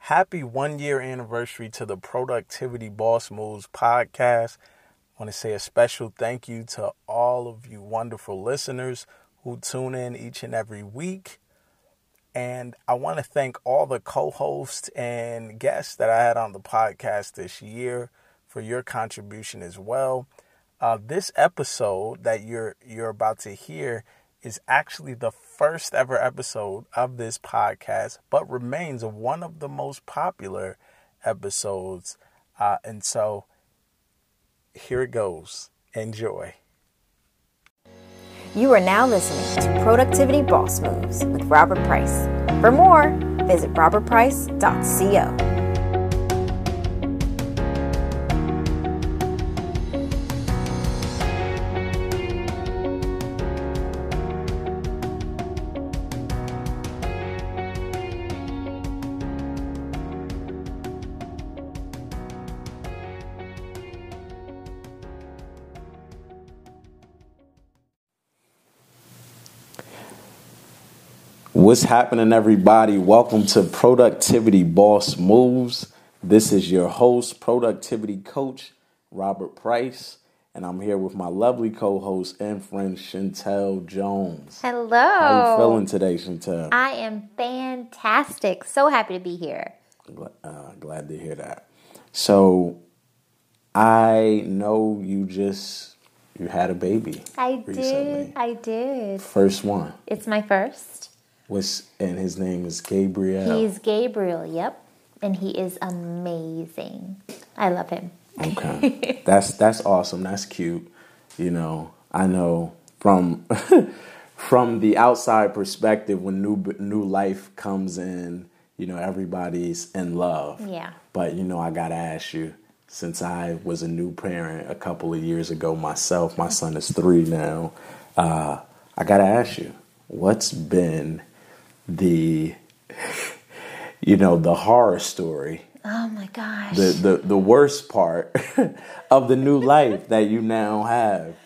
Happy 1 year anniversary to the Productivity Boss Moves podcast. I want to say a special thank you to all of you wonderful listeners who tune in each and every week. And I want to thank all the co-hosts and guests that I had on the podcast this year for your contribution as well. This episode that you're about to hear is actually the first ever episode of this podcast, but remains one of the most popular episodes. And so here it goes. Enjoy. You are now listening to Productivity Boss Moves with Robert Price. For more, visit robertprice.co. What's happening, everybody? Welcome to Productivity Boss Moves. This is your host, productivity coach, Robert Price, and I'm here with my lovely co-host and friend, Chantel Jones. Hello. How you feeling today, Chantel? I am fantastic. So happy to be here. Glad to hear that. So, I know you had a baby. I did. First one. It's my first. And his name is Gabriel. He's Gabriel, yep. And he is amazing. I love him. Okay. That's awesome. That's cute. You know, I know from from the outside perspective, when new life comes in, you know, everybody's in love. Yeah. But, you know, I got to ask you, since I was a new parent a couple of years ago myself, my son is 3 now, I got to ask you, what's been the horror story? Oh my gosh. The worst part of the new life that you now have.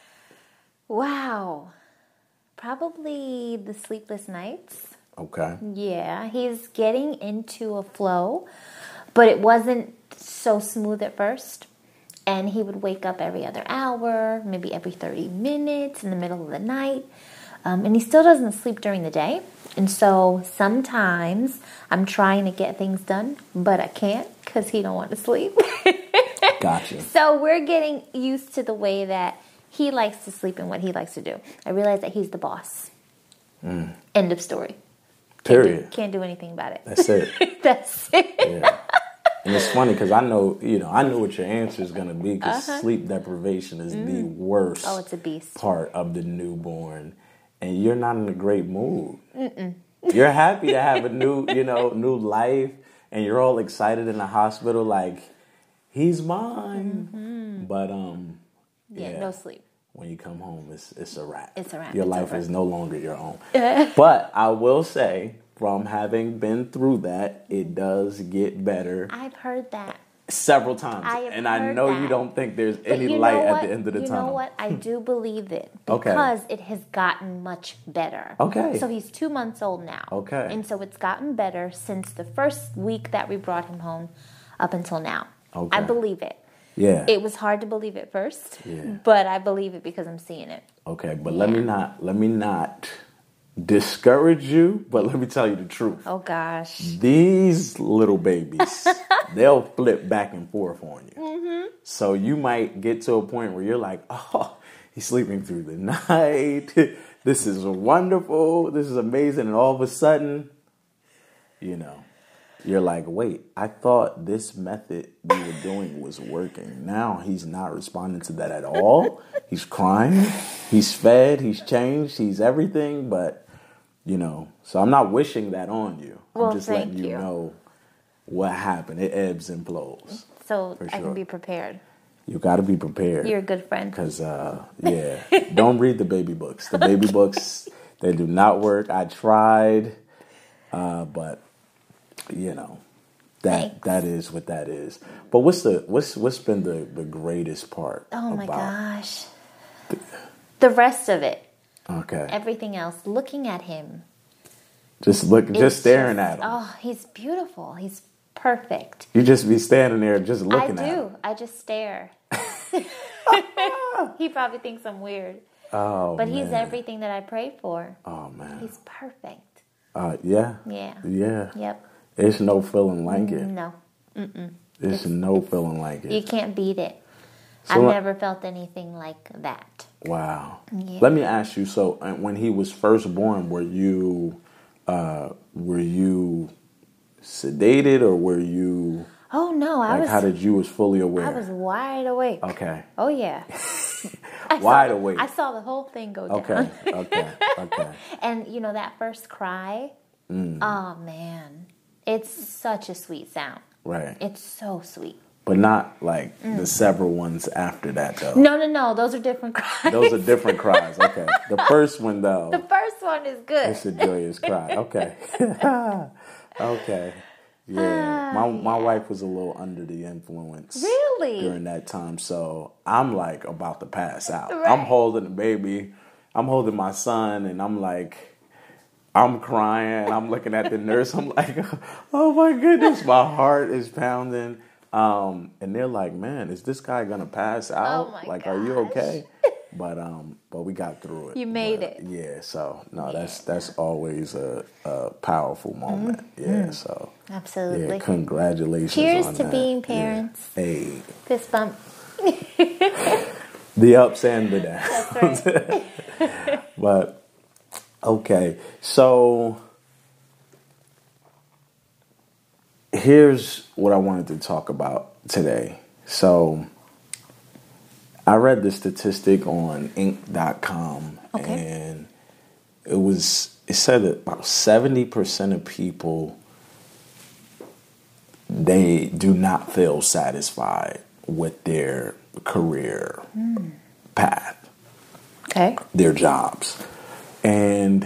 Wow. Probably the sleepless nights. Okay. Yeah, he's getting into a flow, but it wasn't so smooth at first. And he would wake up every other hour, maybe every 30 minutes in the middle of the night. And he still doesn't sleep during the day. And so sometimes I'm trying to get things done, but I can't because he don't want to sleep. Gotcha. So we're getting used to the way that he likes to sleep and what he likes to do. I realize that he's the boss. End of story. Period. Can't do anything about it. That's it. That's it. Yeah. And it's funny because I know what your answer is going to be, because sleep deprivation is the worst it's a beast. part of the newborn. And you're not in a great mood. You're happy to have a new life, and you're all excited in the hospital, like, he's mine. But no sleep. When you come home, it's a wrap. It's a wrap. Your It's life over. is no longer your own. But I will say, from having been through that, it does get better I've heard that. several times. I have And I heard know that. you don't think there's But any you light know at what? the end of the tunnel. You know what? I do believe it Okay. because it has gotten much better. Okay. So he's 2 months old now. Okay. And so it's gotten better since the first week that we brought him home up until now. Okay. I believe it. Yeah. It was hard to believe at first, Yeah. but I believe it because I'm seeing it. Okay, but let me not discourage you, but let me tell you the truth. Oh gosh. These little babies, they'll flip back and forth on you. So you might get to a point where you're like, oh, he's sleeping through the night. This is wonderful. This is amazing. And all of a sudden, you're like, wait, I thought this method we were doing was working. Now he's not responding to that at all. He's crying. He's fed. He's changed. He's everything. But, so I'm not wishing that on you. Well, I'm just thank letting you know what happened. It ebbs and flows. So For I sure. can be prepared. You got to be prepared. You're a good friend. Because, don't read the baby books. The baby books, they do not work. I tried, but... that is what that is. But what's been the greatest part? Oh my gosh. The rest of it. Okay. Everything else. Looking at him. Just staring at him. Oh, he's beautiful. perfect. You just be standing there just looking at him. I do. I just stare. He probably thinks I'm weird. Oh, but man. he's everything that I pray for. Oh, man. He's perfect. Yeah. Yeah. Yeah. Yep. It's no feeling like it. No. It's no feeling like it. You can't beat it. So I've never felt anything like that. Wow. Yeah. Let me ask you, so when he was first born, were you sedated, or were you... Oh, no. how did you was fully aware? I was wide awake. Okay. Oh, yeah. Wide awake. I saw the whole thing go down. Okay. And, that first cry, oh, man. It's such a sweet sound. Right. It's so sweet. But not like the several ones after that, though. No. Those are different cries. Those are different cries. Okay. The first one, though. The first one is good. It's a joyous cry. Okay. Okay. Yeah. My wife was a little under the influence. Really? During that time. So I'm like about to pass out. Right. I'm holding the baby. I'm holding my son, and I'm crying. I'm looking at the nurse. I'm like, oh my goodness. My heart is pounding. And they're like, man, is this guy going to pass out? Oh my Like, gosh. are you okay? But we got through it. You made it. Yeah. So no, that's always a powerful moment. Yeah. So Absolutely. yeah, congratulations. Cheers on to that. being parents. Yeah. Hey. Fist bump. The ups and the downs. That's right. But okay, so here's what I wanted to talk about today. So I read the statistic on Inc.com, and it said that about 70% of people, they do not feel satisfied with their career path, their jobs. And,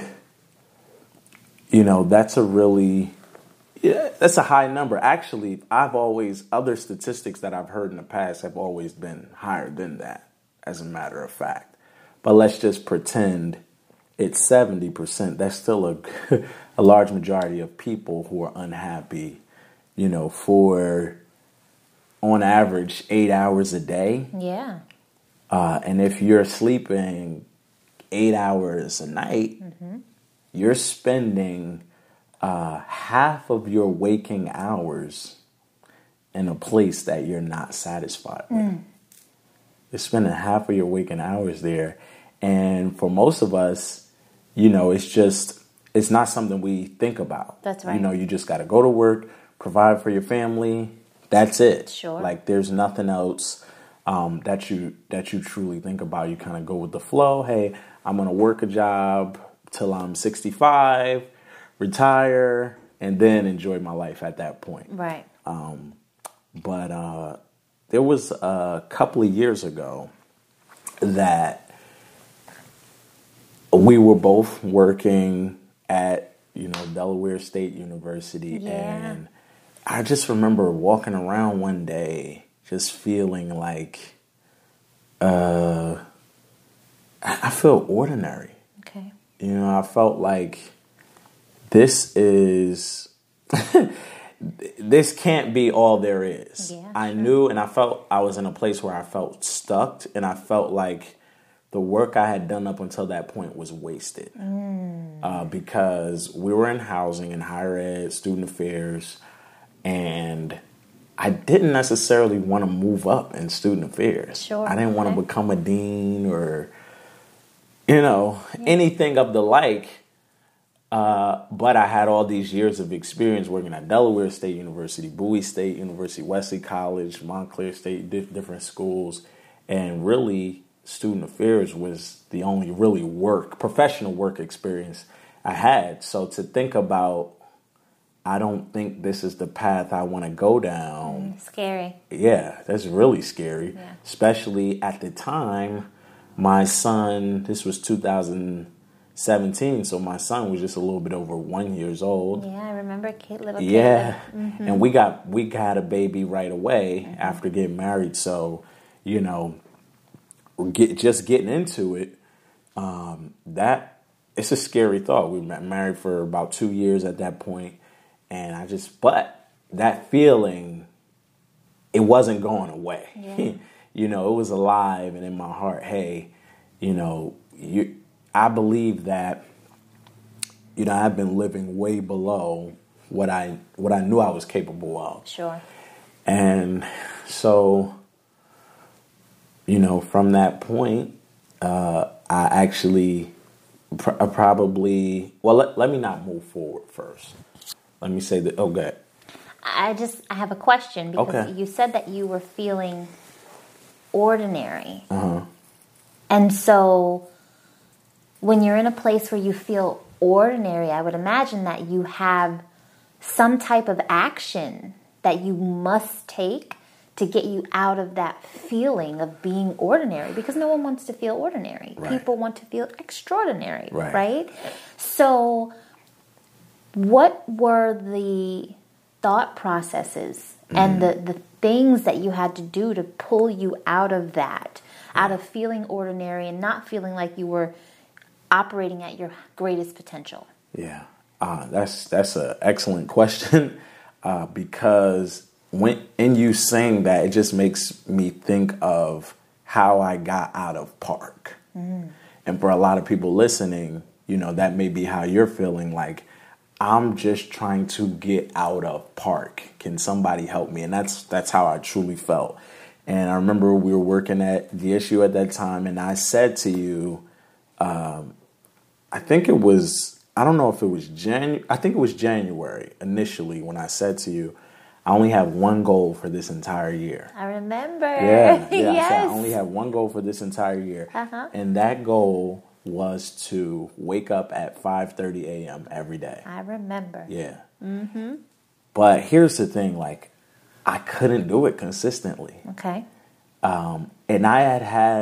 that's that's a high number. Actually, other statistics that I've heard in the past have always been higher than that, as a matter of fact. But let's just pretend it's 70%. That's still a large majority of people who are unhappy, for on average 8 hours a day. Yeah. And if you're sleeping 8 hours a night, you're spending half of your waking hours in a place that you're not satisfied with. You're spending half of your waking hours there. And for most of us, it's not something we think about. That's right. You just got to go to work, provide for your family. That's it. Sure. Like there's nothing else that you truly think about. You kind of go with the flow. Hey, I'm going to work a job till I'm 65, retire, and then enjoy my life at that point. Right. But there was a couple of years ago that we were both working at, Delaware State University. Yeah. And I just remember walking around one day just feeling like I feel ordinary. Okay. I felt like this can't be all there is. Yeah, I sure. knew, and I felt I was in a place where I felt stuck, and I felt like the work I had done up until that point was wasted. Because we were in housing and higher ed, student affairs, and I didn't necessarily want to move up in student affairs. Sure. I didn't want to become a dean or, anything of the like. But I had all these years of experience working at Delaware State University, Bowie State University, Wesley College, Montclair State, different schools. And really, student affairs was the only really professional work experience I had. So to think about, I don't think this is the path I want to go down. Scary. Yeah, that's really scary. Yeah. Especially at the time, my son, this was 2017, so my son was just a little bit over 1 year old. Yeah, I remember little kid. Yeah, and we got a baby right away after getting married. So, just getting into it, that it's a scary thought. We were married for about 2 years at that point, and but that feeling, it wasn't going away. Yeah. You know, it was alive and in my heart. Hey, you know, I believe that, you know, I've been living way below what I knew I was capable of. Sure. And so, you know, from that point, I actually probably, well, let me not move forward first. Let me say that, oh, good. I have a question because you said that you were feeling ordinary. Uh-huh. And so when you're in a place where you feel ordinary, I would imagine that you have some type of action that you must take to get you out of that feeling of being ordinary, because no one wants to feel ordinary. Right. People want to feel extraordinary, Right. right? So what were the thought processes and the things that you had to do to pull you out of that, out of feeling ordinary and not feeling like you were operating at your greatest potential? Yeah, that's an excellent question because in you saying that, it just makes me think of how I got out of park. And for a lot of people listening, you know, that may be how you're feeling, like, I'm just trying to get out of park. Can somebody help me? And that's how I truly felt. And I remember we were working at the issue at that time, and I said to you, I think it was, I don't know if it was I think it was January initially when I said to you, I only have one goal for this entire year. I remember. Yeah. Yes. I said I only have one goal for this entire year. Uh-huh. And that goal was to wake up at 5:30 a.m. every day. I remember. Yeah. Mm-hmm. But here's the thing, like, I couldn't do it consistently. Okay. And I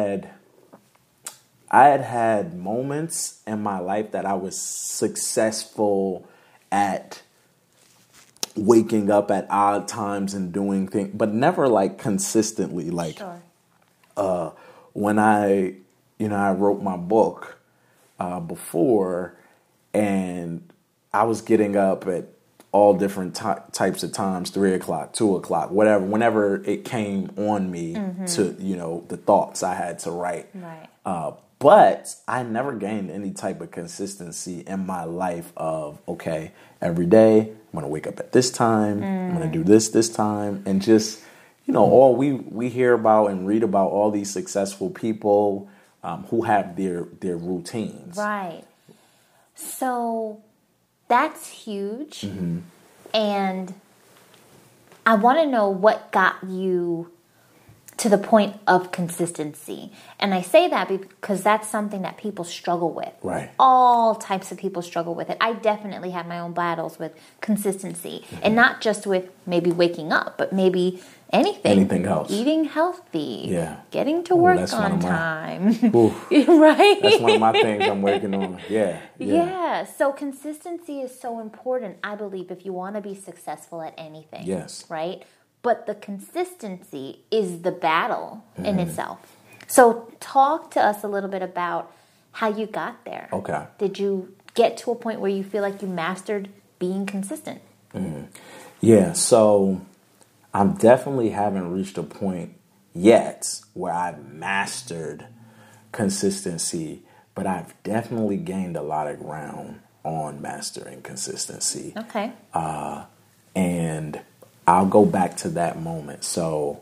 had moments in my life that I was successful at waking up at odd times and doing things, but never like consistently. Like, Sure. when I wrote my book before, and I was getting up at all different types of times, 3 o'clock, 2 o'clock, whatever, whenever it came on me to, you know, the thoughts I had to write. Right. But I never gained any type of consistency in my life of, okay, every day I'm going to wake up at this time, I'm going to do this time, and just, you know, all we hear about and read about all these successful people who have their routines. Right. So that's huge. Mm-hmm. And I want to know what got you to the point of consistency. And I say that because that's something that people struggle with. Right. All types of people struggle with it. I definitely have my own battles with consistency. And not just with maybe waking up, but maybe anything. Anything else. Eating healthy. Yeah. Getting to work that's on one of my- time. Right? Right? That's one of my things I'm working on. Yeah. Yeah. So consistency is so important, I believe, if you want to be successful at anything. Yes. Right? But the consistency is the battle in itself. So talk to us a little bit about how you got there. Okay. Did you get to a point where you feel like you mastered being consistent? Yeah, so I definitely haven't reached a point yet where I've mastered consistency, but I've definitely gained a lot of ground on mastering consistency. Okay. And I'll go back to that moment. So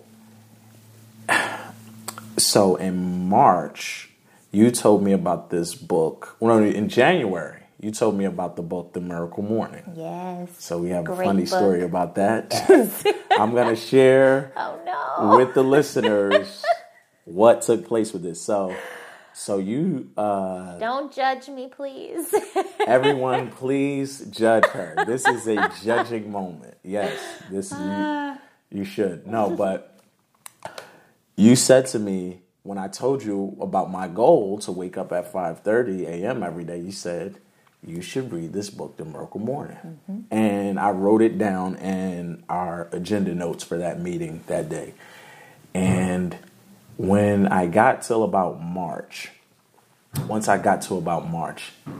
in March, you told me about this book. Well, no, in January, you told me about the book, The Miracle Morning. Yes. So we have a Great funny book. story about that. I'm going to share with the listeners what took place with this. So you... Don't judge me, please. everyone, please judge her. This is a judging moment. Yes, you should. No, but you said to me, when I told you about my goal to wake up at 5:30 a.m. every day, you said, you should read this book, The Miracle Morning. Mm-hmm. And I wrote it down in our agenda notes for that meeting that day. And when I got till about March, once I got to about March,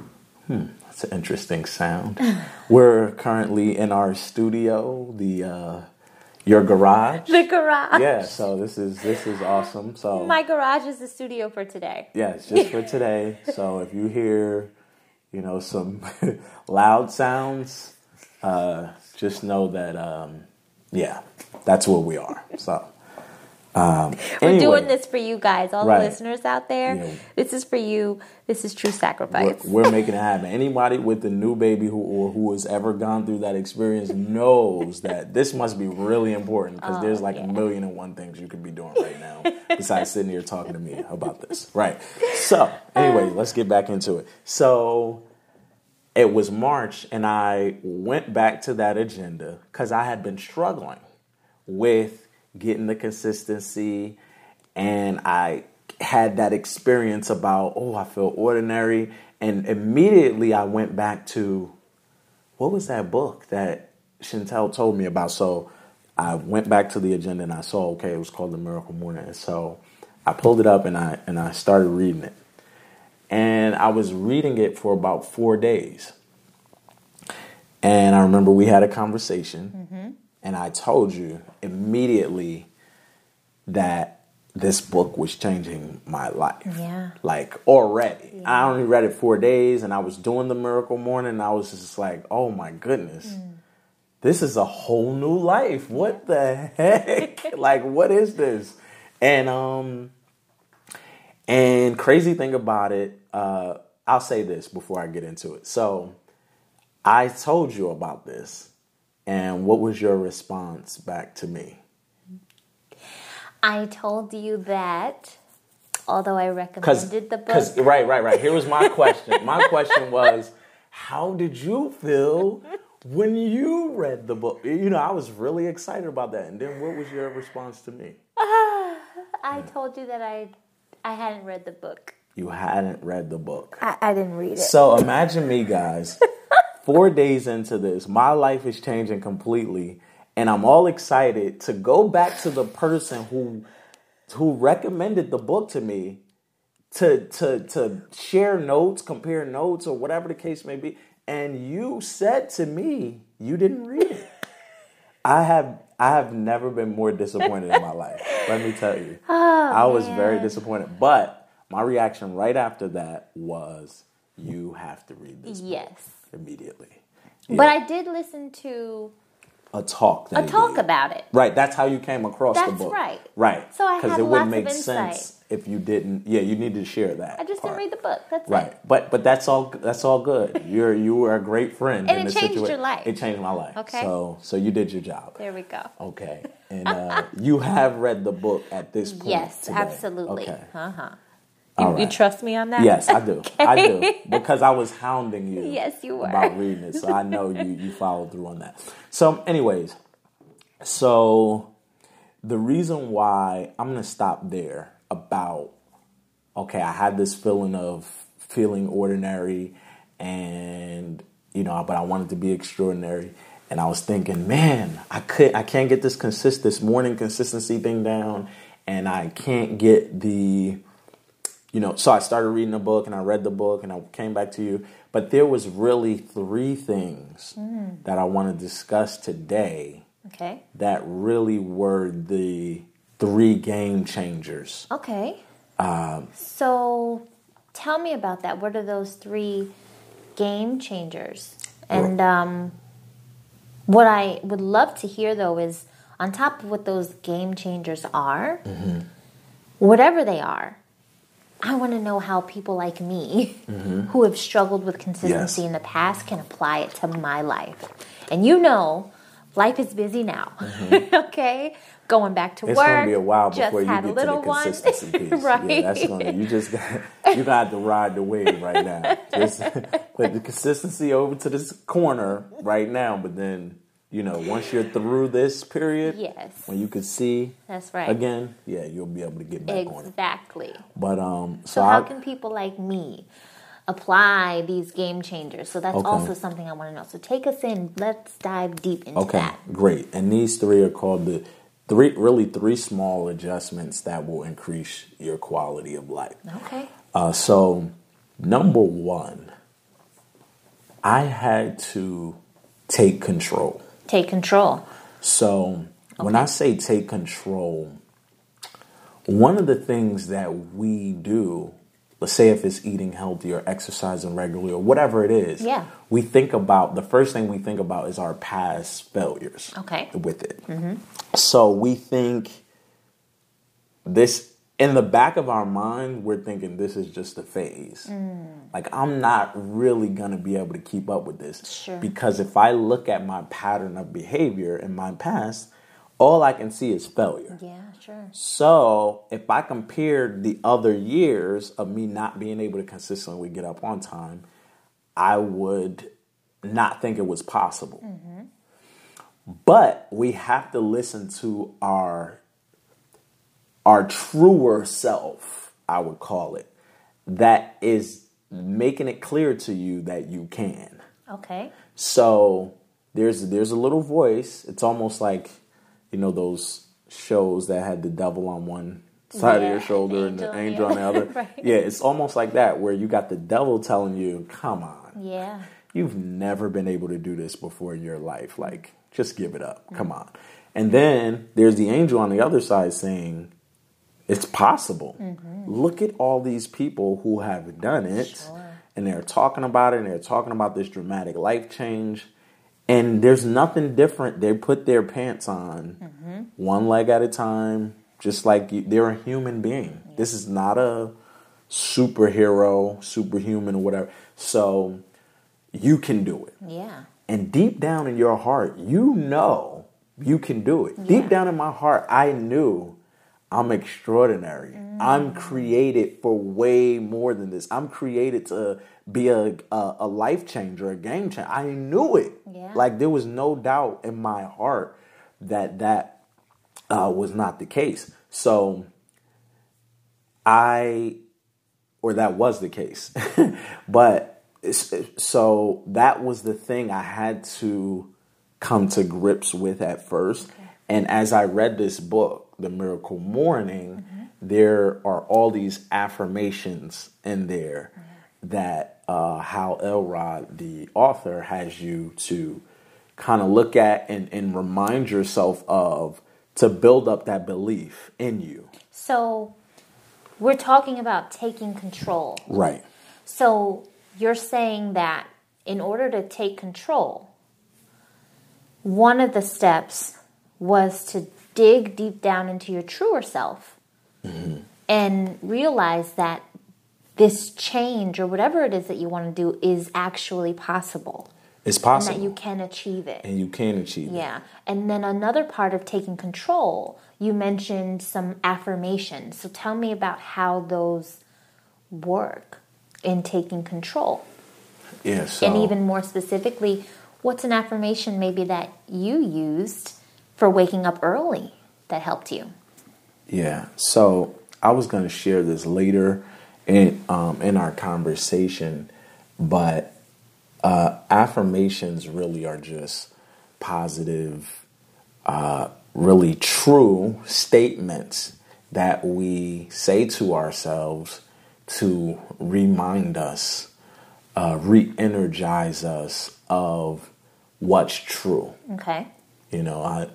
That's an interesting sound. We're currently in our studio, your garage. The garage. Yeah, so this is awesome. So my garage is the studio for today. Yes, just for today. So if you hear, some loud sounds, just know that, that's where we are. So. We're doing this for you guys, all right. the listeners out there. Yeah. This is for you. This is true sacrifice. We're making it happen. Anybody with a new baby who has ever gone through that experience knows that this must be really important because there's like a million and one things you could be doing right now besides sitting here talking to me about this. Right. So anyway, let's get back into it. So it was March and I went back to that agenda because I had been struggling with getting the consistency, and I had that experience about, I feel ordinary, and immediately I went back to, what was that book that Chantel told me about? So I went back to the agenda and I saw, it was called The Miracle Morning, and so I pulled it up and I started reading it, and I was reading it for about 4 days, and I remember we had a conversation. And I told you immediately that this book was changing my life. Yeah. Like already. Yeah. I only read it 4 days and I was doing the Miracle Morning and I was just like, oh my goodness. This is a whole new life. What the heck? Like, what is this? And crazy thing about it, I'll say this before I get into it. So I told you about this. And what was your response back to me? I told you that, although I recommended the book. Right. Here was my question. My question was, how did you feel when you read the book? I was really excited about that. And then what was your response to me? I told you that I hadn't read the book. You hadn't read the book. I didn't read it. So imagine me, guys. 4 days into this, my life is changing completely, and I'm all excited to go back to the person who recommended the book to me to share notes, compare notes, or whatever the case may be. And you said to me, you didn't read it. I have never been more disappointed in my life. Let me tell you, I was very disappointed. But my reaction right after that was, you have to read this book immediately. Yeah. But I did listen to a talk about it. Right, that's how you came across the book. That's right. Right. So I had lots of insight. Because it wouldn't make sense if you didn't. Yeah, you need to share that. I just didn't read the book. That's right. it. But that's all good. You were a great friend. And it changed your life. It changed my life. Okay. So you did your job. There we go. Okay. And you have read the book at this point. Yes, today. Absolutely. Okay. You trust me on that? Yes, I do. Okay. I do. Because I was hounding you. Yes, you were. About reading it. So I know you followed through on that. So anyways, the reason why I'm going to stop there about, I had this feeling of feeling ordinary and, but I wanted to be extraordinary. And I was thinking, man, I can't get this morning consistency thing down. And I can't get the... so I started reading the book and I read the book and I came back to you. But there was really 3 things that I want to discuss today that really were the 3 game changers. Okay. So tell me about that. What are those 3 game changers? And what I would love to hear, though, is on top of what those game changers are, whatever they are, I want to know how people like me who have struggled with consistency in the past can apply it to my life. And life is busy now, okay? Going back to work. It's going to be a while before you get to the one. consistency piece. Right. Yeah, you got to ride the wave right now. Just put the consistency over to this corner right now, but then... once you're through this period, when you can see that's right again, you'll be able to get back on it. Exactly. But so how can people like me apply these game changers? So that's also something I want to know. So take us in. Let's dive deep into that. Okay, great. And these 3 are called the 3 small adjustments that will increase your quality of life. Okay. So number 1, I had to take control. Take control. So when I say take control, one of the things that we do, let's say if it's eating healthy or exercising regularly or whatever it is, we think about, the first thing we think about is our past failures with it. So we think this, in the back of our mind, we're thinking this is just a phase. Like, I'm not really going to be able to keep up with this. Because if I look at my pattern of behavior in my past, all I can see is failure. So if I compared the other years of me not being able to consistently get up on time, I would not think it was possible. But we have to listen to our truer self, I would call it, that is making it clear to you that you can. So there's a little voice. It's almost like, you know, those shows that had the devil on one side of your shoulder and the angel on the other. Yeah, it's almost like that, where you got the devil telling you, come on. You've never been able to do this before in your life. Like, just give it up. Come on. And then there's the angel on the other side saying, it's possible. Look at all these people who have done it. And they're talking about it. And they're talking about this dramatic life change. And there's nothing different. They put their pants on one leg at a time, just like they're a human being. This is not a superhero, superhuman, or whatever. So you can do it. And deep down in your heart, you know you can do it. Deep down in my heart, I knew I'm extraordinary. I'm created for way more than this. I'm created to be a life changer, a game changer. I knew it. Like, there was no doubt in my heart that was not the case. So that was the case. But so that was the thing I had to come to grips with at first. And as I read this book, The Miracle Morning, there are all these affirmations in there that Hal Elrod, the author, has you to kind of look at and remind yourself of, to build up that belief in you. So we're talking about taking control. Right. So you're saying that in order to take control, one of the steps was to dig deep down into your truer self and realize that this change or whatever it is that you want to do is actually possible. It's possible. And that you can achieve it. And you can achieve it. Yeah. And then another part of taking control, you mentioned some affirmations. So tell me about how those work in taking control. Yeah. So, and even more specifically, what's an affirmation maybe that you used for waking up early that helped you? Yeah. So I was going to share this later in our conversation, but affirmations really are just positive, really true statements that we say to ourselves to remind us, re-energize us of what's true. Okay. You know,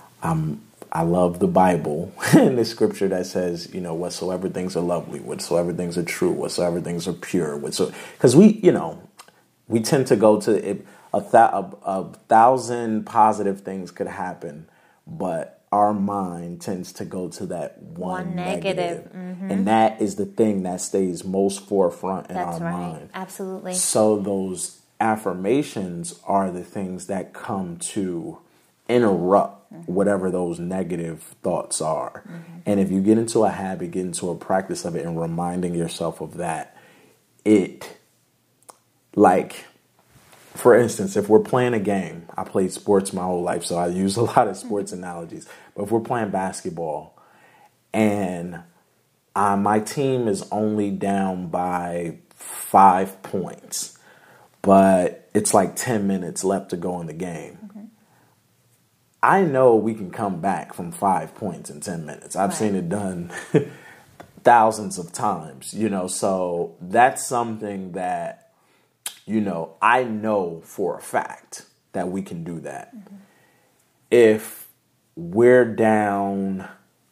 I love the Bible and the scripture that says, you know, whatsoever things are lovely, whatsoever things are true, whatsoever things are pure, because we tend to go to it, a thousand positive things could happen, but our mind tends to go to that one negative. And that is the thing that stays most forefront in our mind. Absolutely. So those affirmations are the things that come to interrupt whatever those negative thoughts are. And if you get into a habit, get into a practice of it and reminding yourself of that, for instance, if we're playing a game, I played sports my whole life, so I use a lot of sports analogies. But if we're playing basketball and my team is only down by 5 points, but it's like 10 minutes left to go in the game, I know we can come back from 5 points in 10 minutes. I've seen it done thousands of times, so that's something that I know for a fact that we can do that. Mm-hmm. If we're down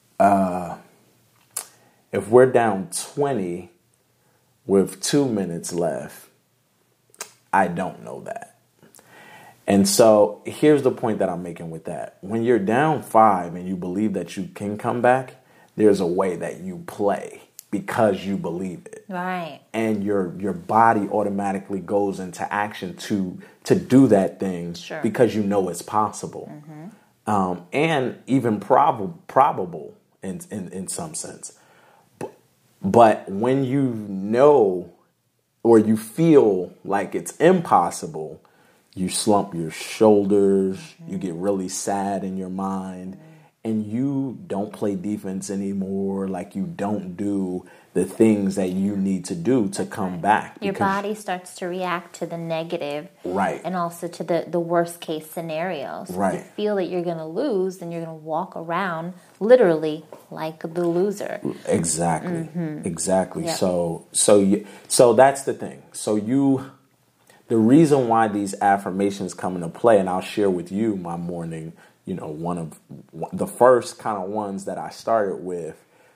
20 with 2 minutes left, I don't know that. And so here's the point that I'm making with that. When you're down 5 and you believe that you can come back, there's a way that you play because you believe it. Right. And your body automatically goes into action to do that thing because you know it's possible. Mm-hmm. And even probable in some sense. But when you know or you feel like it's impossible, you slump your shoulders, mm-hmm. you get really sad in your mind, mm-hmm. and you don't play defense anymore. Like you don't do the things that you need to do to come back. Your body starts to react to the negative, right, and also to the worst case scenarios. Right. You feel that you're going to lose, then you're going to walk around literally like the loser. Exactly, mm-hmm. exactly. Yep. So that's the thing. The reason why these affirmations come into play, and I'll share with you my morning, one of the first kind of ones that I started with,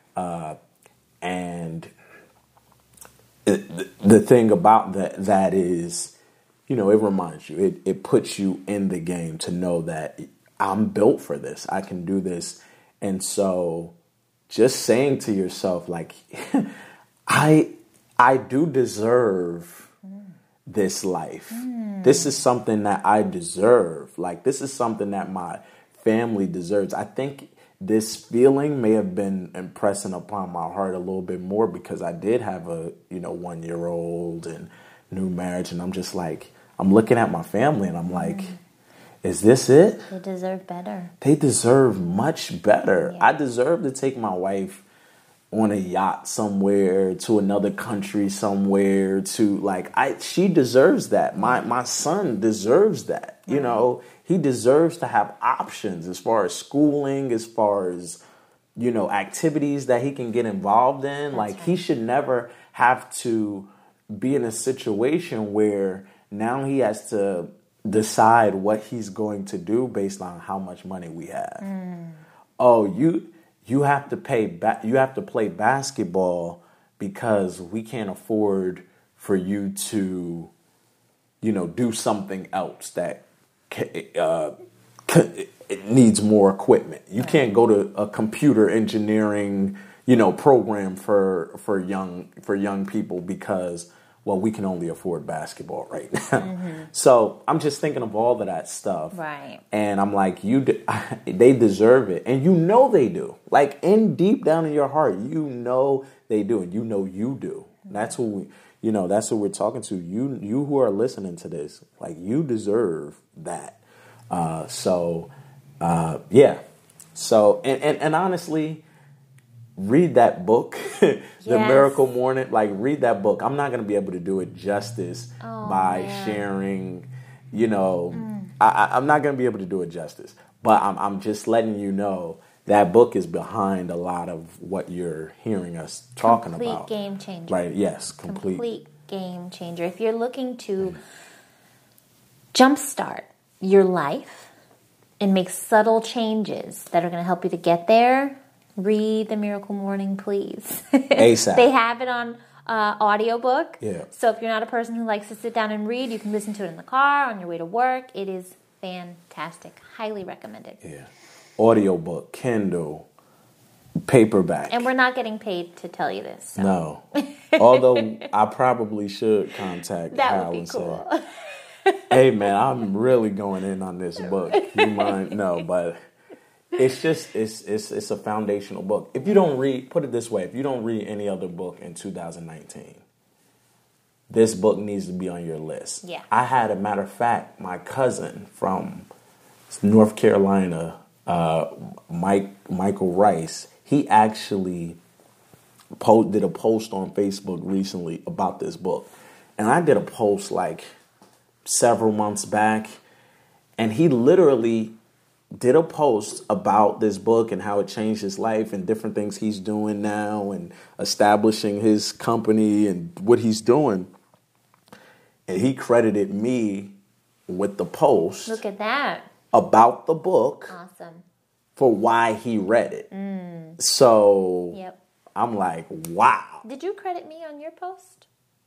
and the thing about that is, it reminds you, it puts you in the game to know that I'm built for this. I can do this. And so just saying to yourself, like, I do deserve this life. This is something that I deserve. Like, this is something that my family deserves. I think this feeling may have been impressing upon my heart a little bit more because I did have a 1-year-old and new marriage, and I'm just like, I'm looking at my family and I'm like, is this it? They deserve better. They deserve much better. Yeah. I deserve to take my wife on a yacht somewhere, to another country somewhere, she deserves that. My son deserves that. He deserves to have options as far as schooling, as far as, activities that he can get involved in. That's right. He should never have to be in a situation where now he has to decide what he's going to do based on how much money we have. Oh, you have to you have to play basketball because we can't afford for you to, do something else that it needs more equipment. You can't go to a computer engineering, program for young people because, well, we can only afford basketball right now. Mm-hmm. So I'm just thinking of all of that stuff. Right. And I'm like, they deserve it. And they do. Like, deep down in your heart, they do. And you do. Mm-hmm. That's who that's who we're talking to. You who are listening to this, like, you deserve that. Yeah. So, and honestly, read that book, The Miracle Morning. Like, read that book. I'm not going to be able to do it justice by sharing, I'm not going to be able to do it justice. But I'm just letting you know that book is behind a lot of what you're hearing us talking about. Complete game changer. Right, yes, complete game changer. If you're looking to jumpstart your life and make subtle changes that are going to help you to get there, read The Miracle Morning, please. ASAP. They have it on audiobook. Yeah. So if you're not a person who likes to sit down and read, you can listen to it in the car, on your way to work. It is fantastic. Highly recommended. Yeah. Audiobook, Kindle, paperback. And we're not getting paid to tell you this. So. No. Although I probably should contact that Hal would be and cool. say, hey, man, I'm really going in on this book. You mind? No, but it's just, it's a foundational book. If you don't read, put it this way, if you don't read any other book in 2019, this book needs to be on your list. Yeah. I had, a matter of fact, my cousin from North Carolina, Michael Rice, he actually did a post on Facebook recently about this book. And I did a post like several months back, and he literally did a post about this book and how it changed his life and different things he's doing now and establishing his company and what he's doing. And he credited me with the post Look at that. about the book Awesome. for why he read it. So Yep. I'm like, wow. Did you credit me on your post?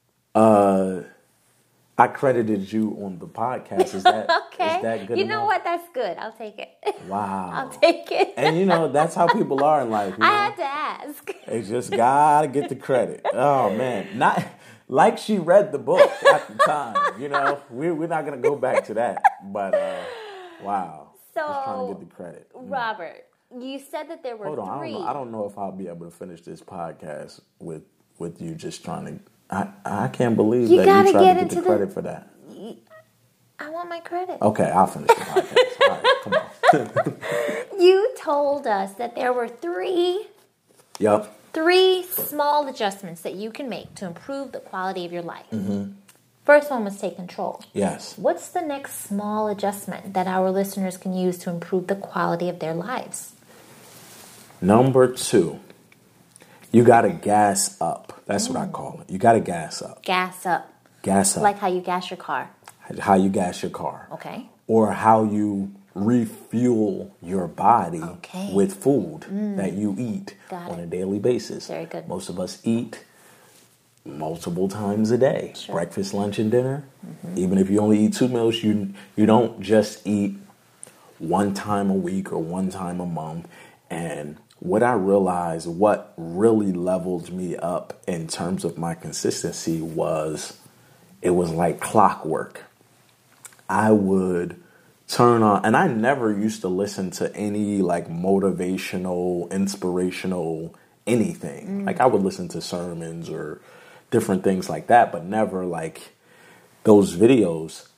I credited you on the podcast. Is that Okay. is that good You know enough? what? That's good. I'll take it. Wow. I'll take it. And you know, that's how people are in life. You know? I had to ask. They just gotta get the credit. Oh man. Not like she read the book at the time. You know, we're not gonna go back to that. But wow. Just trying to get the credit. Robert, you said that there were Hold on, three. I don't know if I'll be able to finish this podcast with you just trying to. I can't believe You that gotta you tried get to get into the the- credit for that. I want my credit. Okay, I'll finish the podcast. All right, come on. You told us that there were three Yep. small adjustments that you can make to improve the quality of your life. Mm-hmm. First one was take control. Yes. What's the next small adjustment that our listeners can use to improve the quality of their lives? Number 2, you gotta gas up. That's what I call it. You gotta gas up. Gas up. Gas up. Like how you gas your car. How you gas your car. Okay. Or how you refuel your body Okay. with food that you eat Got on it. a daily basis. Very good. Most of us eat multiple times a day. Sure. Breakfast, lunch, and dinner. Even if you only eat 2 meals, you don't just eat one time a week or one time a month. And what I realized, what really leveled me up in terms of my consistency was, it was like clockwork. I would turn on, and I never used to listen to any like motivational, inspirational anything. Like I would listen to sermons or different things like that, but never like those videos.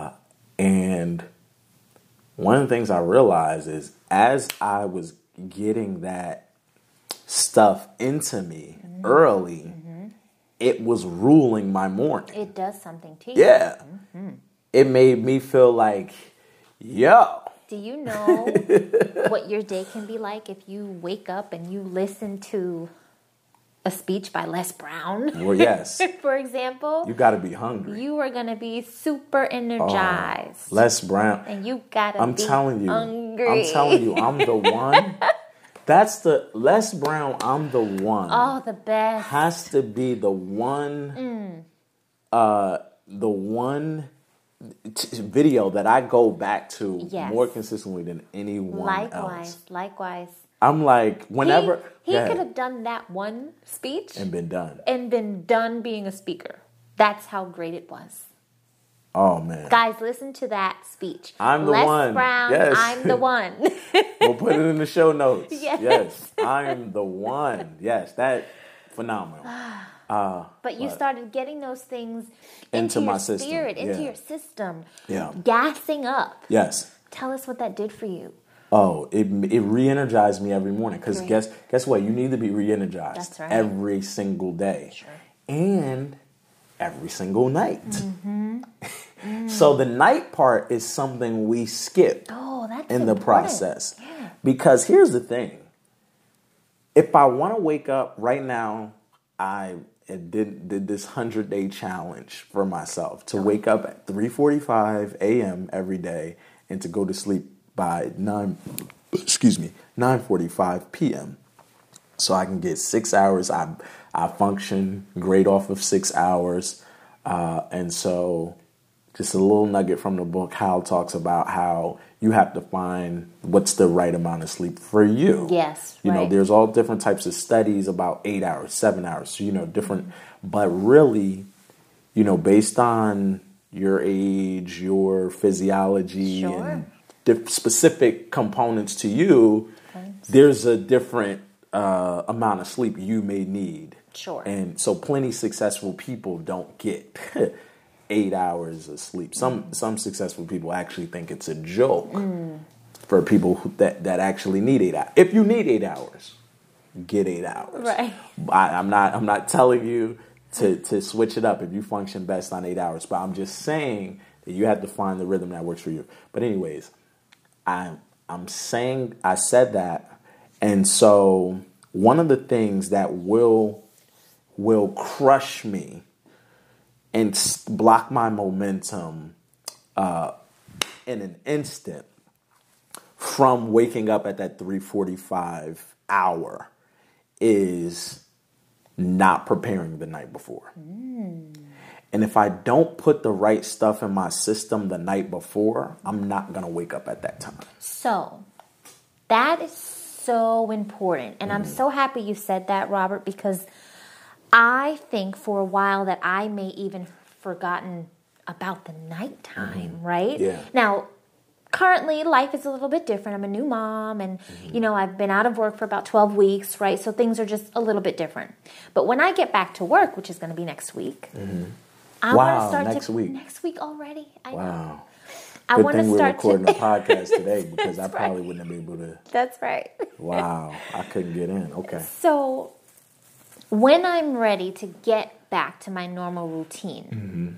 And one of the things I realized is as I was getting that stuff into me early, it was ruling my morning. It does something to you. Yeah. It made me feel like, yo. Do you know what your day can be like if you wake up and you listen to a speech by Les Brown? Well, yes. For example, You got to be hungry. you are going to be super energized. Les Brown. And you got to I'm be telling you. hungry. I'm telling you, I'm the one. That's the Les Brown. I'm the one. Oh, the best. Has to be the one. The one video that I go back to Yes. more consistently than anyone else. Likewise. I'm like, whenever He yeah, could have done that one speech and been done. and been done being a speaker. That's how great it was. Oh man, Guys, listen to that speech. I'm the Les one. Brown, Yes. I'm the one. we'll put it in the show notes. Yes. I am the one. Yes, that phenomenal. But you started getting those things Into into my your system, spirit, into yeah. your system. Yeah. Gassing up. Yes. Tell us what that did for you. Oh, it re-energized me every morning because Great. guess what? You need to be re-energized That's right. every single day. Sure. And every single night. So the night part is something we skip Oh, that's in the important. process. Yeah. Because here's the thing. If I want to wake up right now, I did this 100-day challenge for myself to wake up at 3:45 a.m. every day and to go to sleep by 9:45 p.m. So I can get 6 hours. I function great off of 6 hours. And so just a little nugget from the book, Hal talks about how you have to find what's the right amount of sleep for you. Yes, You know, right. there's all different types of studies about 8 hours, 7 hours, so, different. But really, based on your age, your physiology, Sure. and specific components to you, there's a different amount of sleep you may need. Sure. And so plenty successful people don't get 8 hours of sleep. Some successful people actually think it's a joke for people that actually need 8 hours. If you need 8 hours, get 8 hours. Right. I'm not telling you to switch it up if you function best on 8 hours, but I'm just saying that you have to find the rhythm that works for you. But anyways, I said that, and so one of the things that will crush me and block my momentum in an instant from waking up at that 3:45 hour is not preparing the night before. And if I don't put the right stuff in my system the night before, I'm not going to wake up at that time. So that is so important. And I'm so happy you said that, Robert, because I think for a while that I may even forgotten about the nighttime, right? Yeah. Now, currently, life is a little bit different. I'm a new mom and, I've been out of work for about 12 weeks, right? So things are just a little bit different. But when I get back to work, which is going to be next week, I want to start next week already. I know. I want to start we're recording a podcast today because I probably wouldn't have been able to. That's right. Wow. I couldn't get in. Okay. So when I'm ready to get back to my normal routine,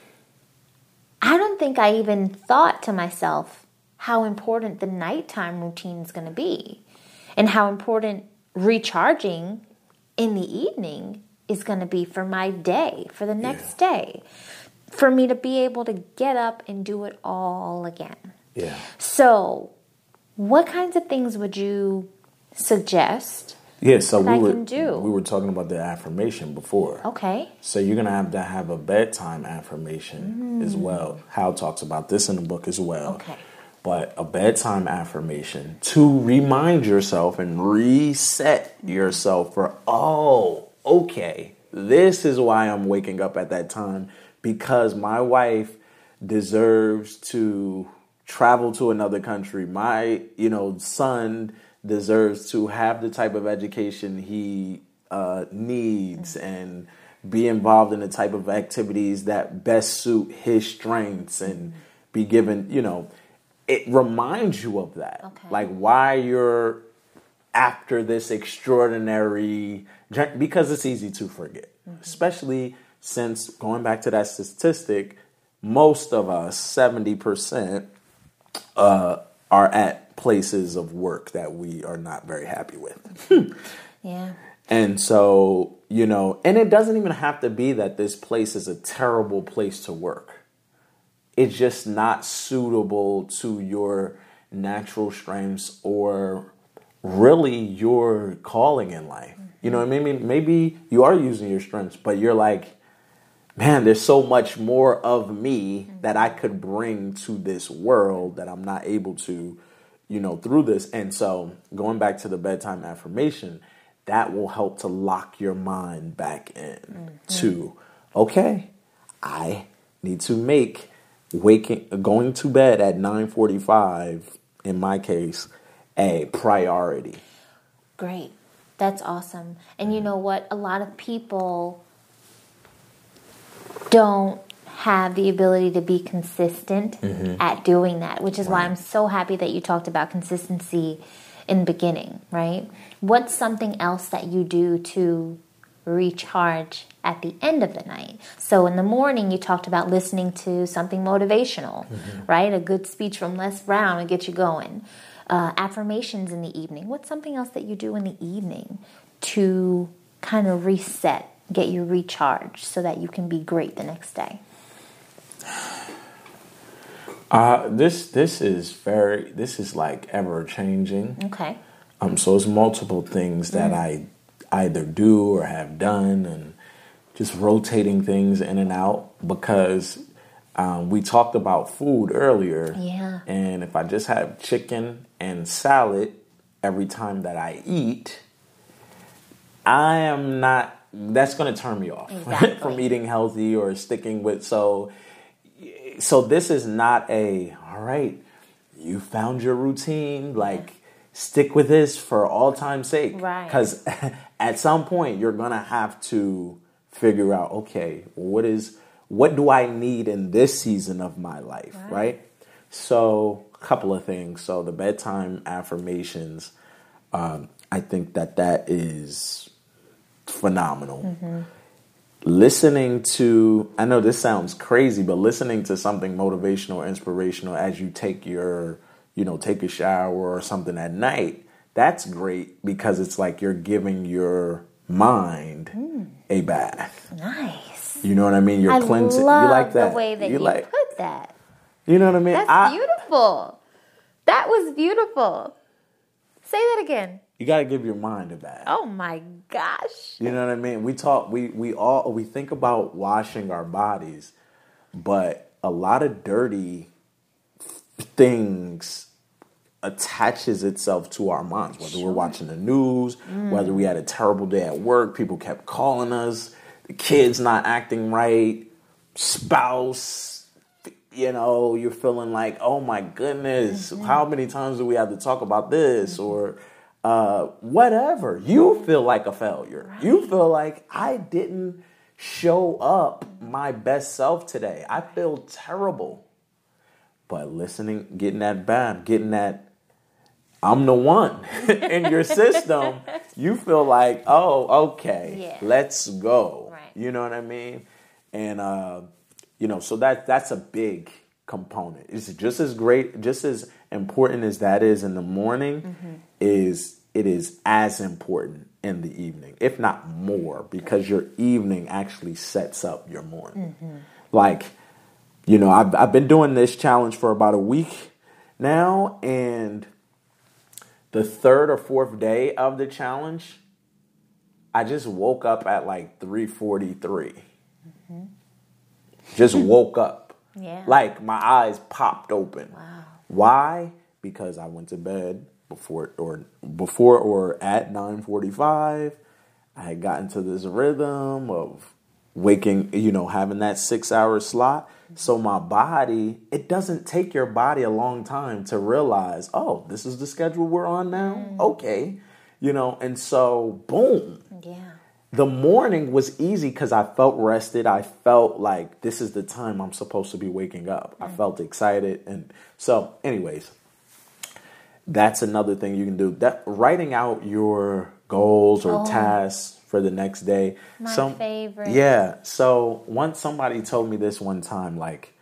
I don't think I even thought to myself how important the nighttime routine is going to be and how important recharging in the evening is going to be for my day, for the next day, for me to be able to get up and do it all again. Yeah. So what kinds of things would you suggest we were talking about the affirmation before. Okay. So you're going to have a bedtime affirmation as well. Hal talks about this in the book as well. Okay. But a bedtime affirmation to remind yourself and reset yourself for, okay, this is why I'm waking up at that time, because my wife deserves to travel to another country. My, son deserves to have the type of education he needs and be involved in the type of activities that best suit his strengths and be given, it reminds you of that. Okay. Like why you're after this extraordinary, because it's easy to forget, especially since going back to that statistic, most of us, 70%, are at places of work that we are not very happy with. Yeah. And so, and it doesn't even have to be that this place is a terrible place to work. It's just not suitable to your natural strengths or really your calling in life. Maybe you are using your strengths, but you're like, man, there's so much more of me that I could bring to this world that I'm not able to, through this. And so going back to the bedtime affirmation, that will help to lock your mind back in to, okay, I need to make going to bed at 9:45, in my case, a priority. Great. That's awesome. And you know what? A lot of people don't have the ability to be consistent at doing that, which is why I'm so happy that you talked about consistency in the beginning, right? What's something else that you do to recharge at the end of the night? So in the morning, you talked about listening to something motivational, right? A good speech from Les Brown will get you going. Affirmations in the evening. What's something else that you do in the evening to kind of reset, get you recharged so that you can be great the next day? This is like ever changing. Okay. So it's multiple things that I either do or have done, and just rotating things in and out, because we talked about food earlier. Yeah. And if I just have chicken and salad every time that I eat, that's going to turn me off from eating healthy or sticking with. So this is not all right, you found your routine, stick with this for all time's sake. Right. Because at some point you're going to have to figure out, okay, what do I need in this season of my life, right? So a couple of things. So the bedtime affirmations, I think that is phenomenal. Listening to, I know this sounds crazy, but listening to something motivational, inspirational as you take take a shower or something at night, that's great, because it's like you're giving your mind a bath. Nice. You know what I mean? You're I cleansing. love You like that? the way that you put that. You know what I mean? That's beautiful. That was beautiful. Say that again. You got to give your mind a bath. Oh my gosh. You know what I mean? We think about washing our bodies, but a lot of dirty things attaches itself to our minds, whether we're watching the news, whether we had a terrible day at work, people kept calling us, the kids not acting right, spouse, you're feeling like, oh my goodness, how many times do we have to talk about this? Or whatever. You feel like a failure. Right. You feel like I didn't show up my best self today. I feel terrible. But listening, getting that bath, getting that I'm the one in your system, you feel like, oh, okay, let's go. Right. You know what I mean? And, so that's a big component. It's just as great, just as important as that is in the morning, it is as important in the evening, if not more, because your evening actually sets up your morning. Like, I've been doing this challenge for about a week now, and the third or fourth day of the challenge, I just woke up at like 3:43. Just woke up. Yeah. Like my eyes popped open. Wow. Why? Because I went to bed before or at 9:45. I had gotten to this rhythm of waking, having that 6-hour slot. So my body, it doesn't take your body a long time to realize, oh, this is the schedule we're on now? Okay. And so, boom. Yeah. The morning was easy because I felt rested. I felt like this is the time I'm supposed to be waking up. I felt excited. And so, anyways, that's another thing you can do. That writing out your goals or tasks for the next day. My favorite. Yeah. So once somebody told me this one time, like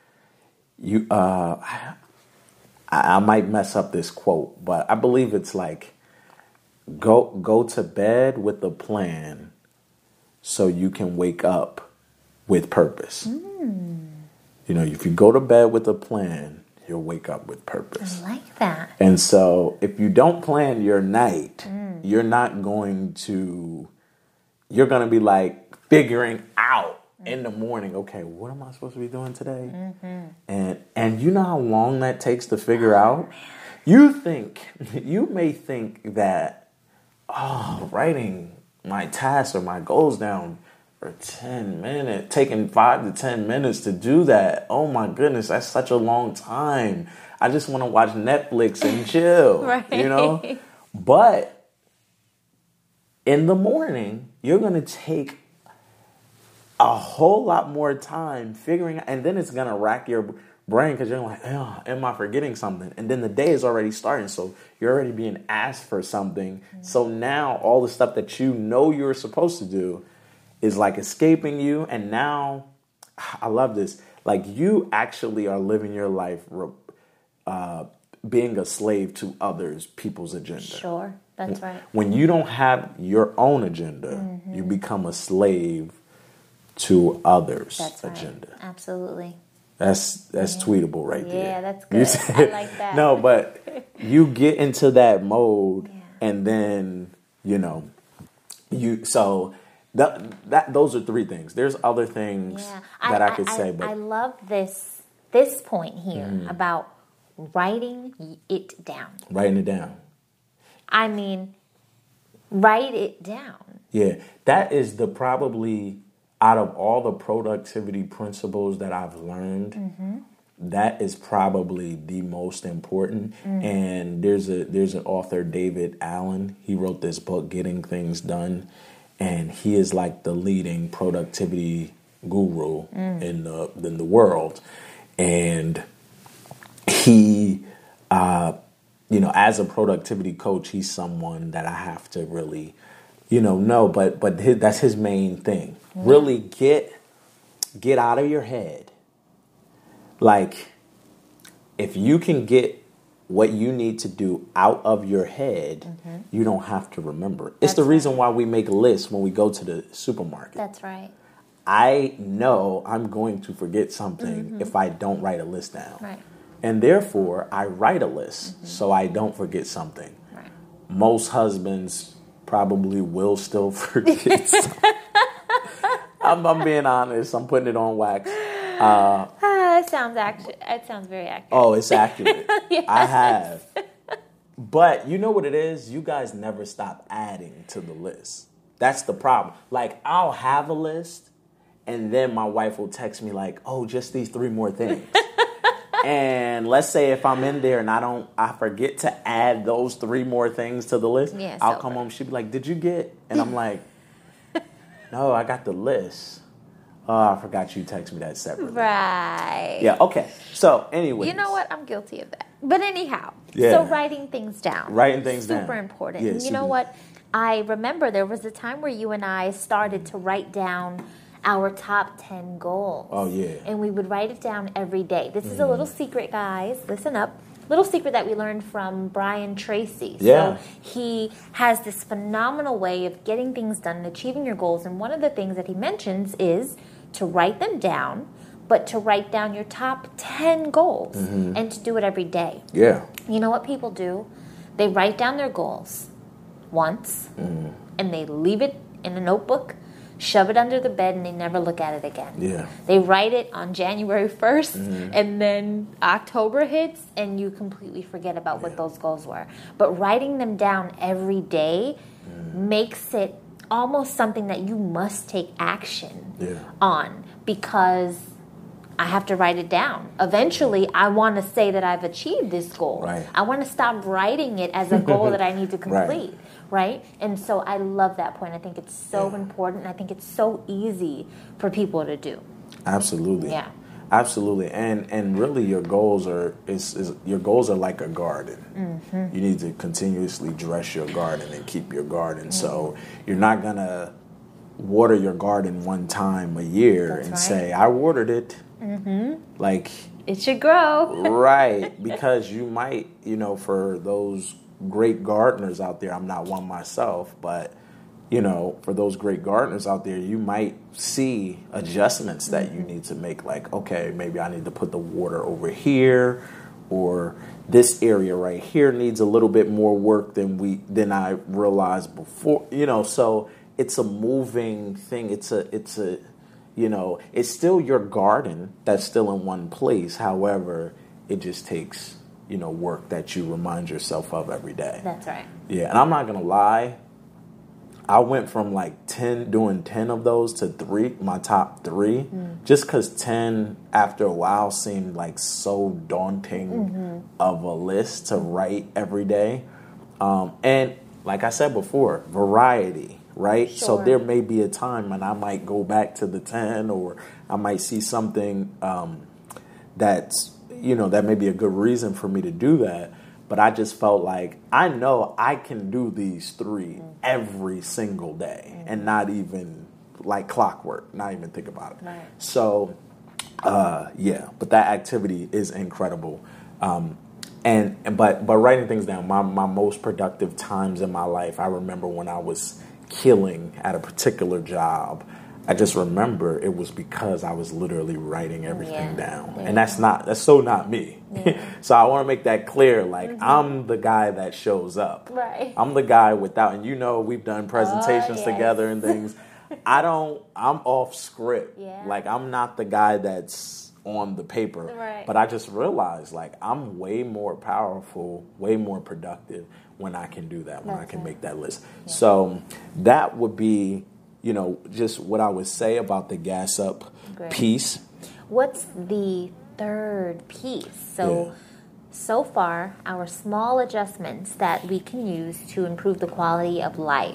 I might mess up this quote, but I believe it's like go to bed with a plan so you can wake up with purpose. If you go to bed with a plan, you'll wake up with purpose. I like that. And so if you don't plan your night, you're going to be like figuring out in the morning, okay, what am I supposed to be doing today? And you know how long that takes to figure out? You may think that, writing my tasks or my goals down for 10 minutes, taking 5 to 10 minutes to do that. Oh my goodness, that's such a long time. I just want to watch Netflix and chill, right. But in the morning, you're going to take a whole lot more time figuring out, and then it's going to rack your brain because you're like, am I forgetting something? And then the day is already starting, so you're already being asked for something. So now all the stuff that you're supposed to do is like escaping you. And now, I love this, like you actually are living your life being a slave to people's agenda. Sure, that's right. When you don't have your own agenda, you become a slave to others' agenda. Right. Absolutely. That's tweetable right there. Yeah, that's good. I like that. No, but you get into that mode, and then those are three things. There's other things that I could say, but I love this point here about writing it down. Writing it down. I mean, write it down. Yeah, that is probably out of all the productivity principles that I've learned, that is probably the most important. And there's an author, David Allen. He wrote this book, Getting Things Done, and he is like the leading productivity guru in the world. And he, as a productivity coach, he's someone that I have to really, know. But that's his main thing. Really get out of your head. Like, if you can get what you need to do out of your head, you don't have to remember. It's the reason why we make lists when we go to the supermarket. That's right. I know I'm going to forget something if I don't write a list down. Right. And therefore, I write a list so I don't forget something. Right. Most husbands probably will still forget something. I'm being honest. I'm putting it on wax. It sounds very accurate. Oh, it's accurate. Yes. I have. But you know what it is? You guys never stop adding to the list. That's the problem. Like, I'll have a list, and then my wife will text me like, oh, just these 3 more things. And let's say if I'm in there and I forget to add those 3 more things to the list, I'll come home, she'll be like, did you get? And I'm like, no, I got the list. Oh, I forgot you text me that separately. Right. Yeah, okay. So, anyway. You know what? I'm guilty of that. But anyhow, Yeah. So writing things down. Super important. Yeah, you know what? I remember there was a time where you and I started to write down our top 10 goals. Oh, yeah. And we would write it down every day. This is a little secret, guys. Listen up. Little secret that we learned from Brian Tracy. Yeah. So he has this phenomenal way of getting things done and achieving your goals. And one of the things that he mentions is to write them down, but to write down your top 10 goals and to do it every day. Yeah. You know what people do? They write down their goals once and they leave it in a notebook, shove it under the bed, and they never look at it again. Yeah. They write it on January 1st and then October hits and you completely forget about what those goals were. But writing them down every day makes it almost something that you must take action on, because I have to write it down. Eventually, I want to say that I've achieved this goal. Right. I want to stop writing it as a goal that I need to complete. Right? And so I love that point. I think it's so important. I think it's so easy for people to do. Absolutely. Yeah. Absolutely. And really your goals are your goals are like a garden. You need to continuously dress your garden and keep your garden. So you're not going to water your garden one time a year say, I watered it. Like, it should grow. Right. Because you might, for those great gardeners out there, I'm not one myself, but for those great gardeners out there, you might see adjustments that you need to make. Like, okay, maybe I need to put the water over here, or this area right here needs a little bit more work than I realized before. So it's a moving thing. It's still your garden that's still in one place. However, it just takes work that you remind yourself of every day. That's right. Yeah, and I'm not gonna lie, I went from like doing 10 of those to 3, my top 3, just because 10 after a while seemed like so daunting of a list to write every day. And like I said before, variety, right? Sure. So there may be a time when I might go back to the 10, or I might see something that's, that may be a good reason for me to do that. But I just felt like I know I can do these 3 every single day and not even like clockwork, not even think about it. Right. So, but that activity is incredible. But writing things down, my most productive times in my life, I remember when I was killing at a particular job. I just remember it was because I was literally writing everything down. And that's so not me. Yeah. So I want to make that clear. Like, I'm the guy that shows up. Right. I'm the guy without, and we've done presentations together and things. I'm off script. Yeah. Like, I'm not the guy that's on the paper. Right. But I just realized, like, I'm way more powerful, way more productive when I can do that, when I can make that list. Yeah. So that would be, just what I would say about the gas up piece. What's the third piece? So far, our small adjustments that we can use to improve the quality of life.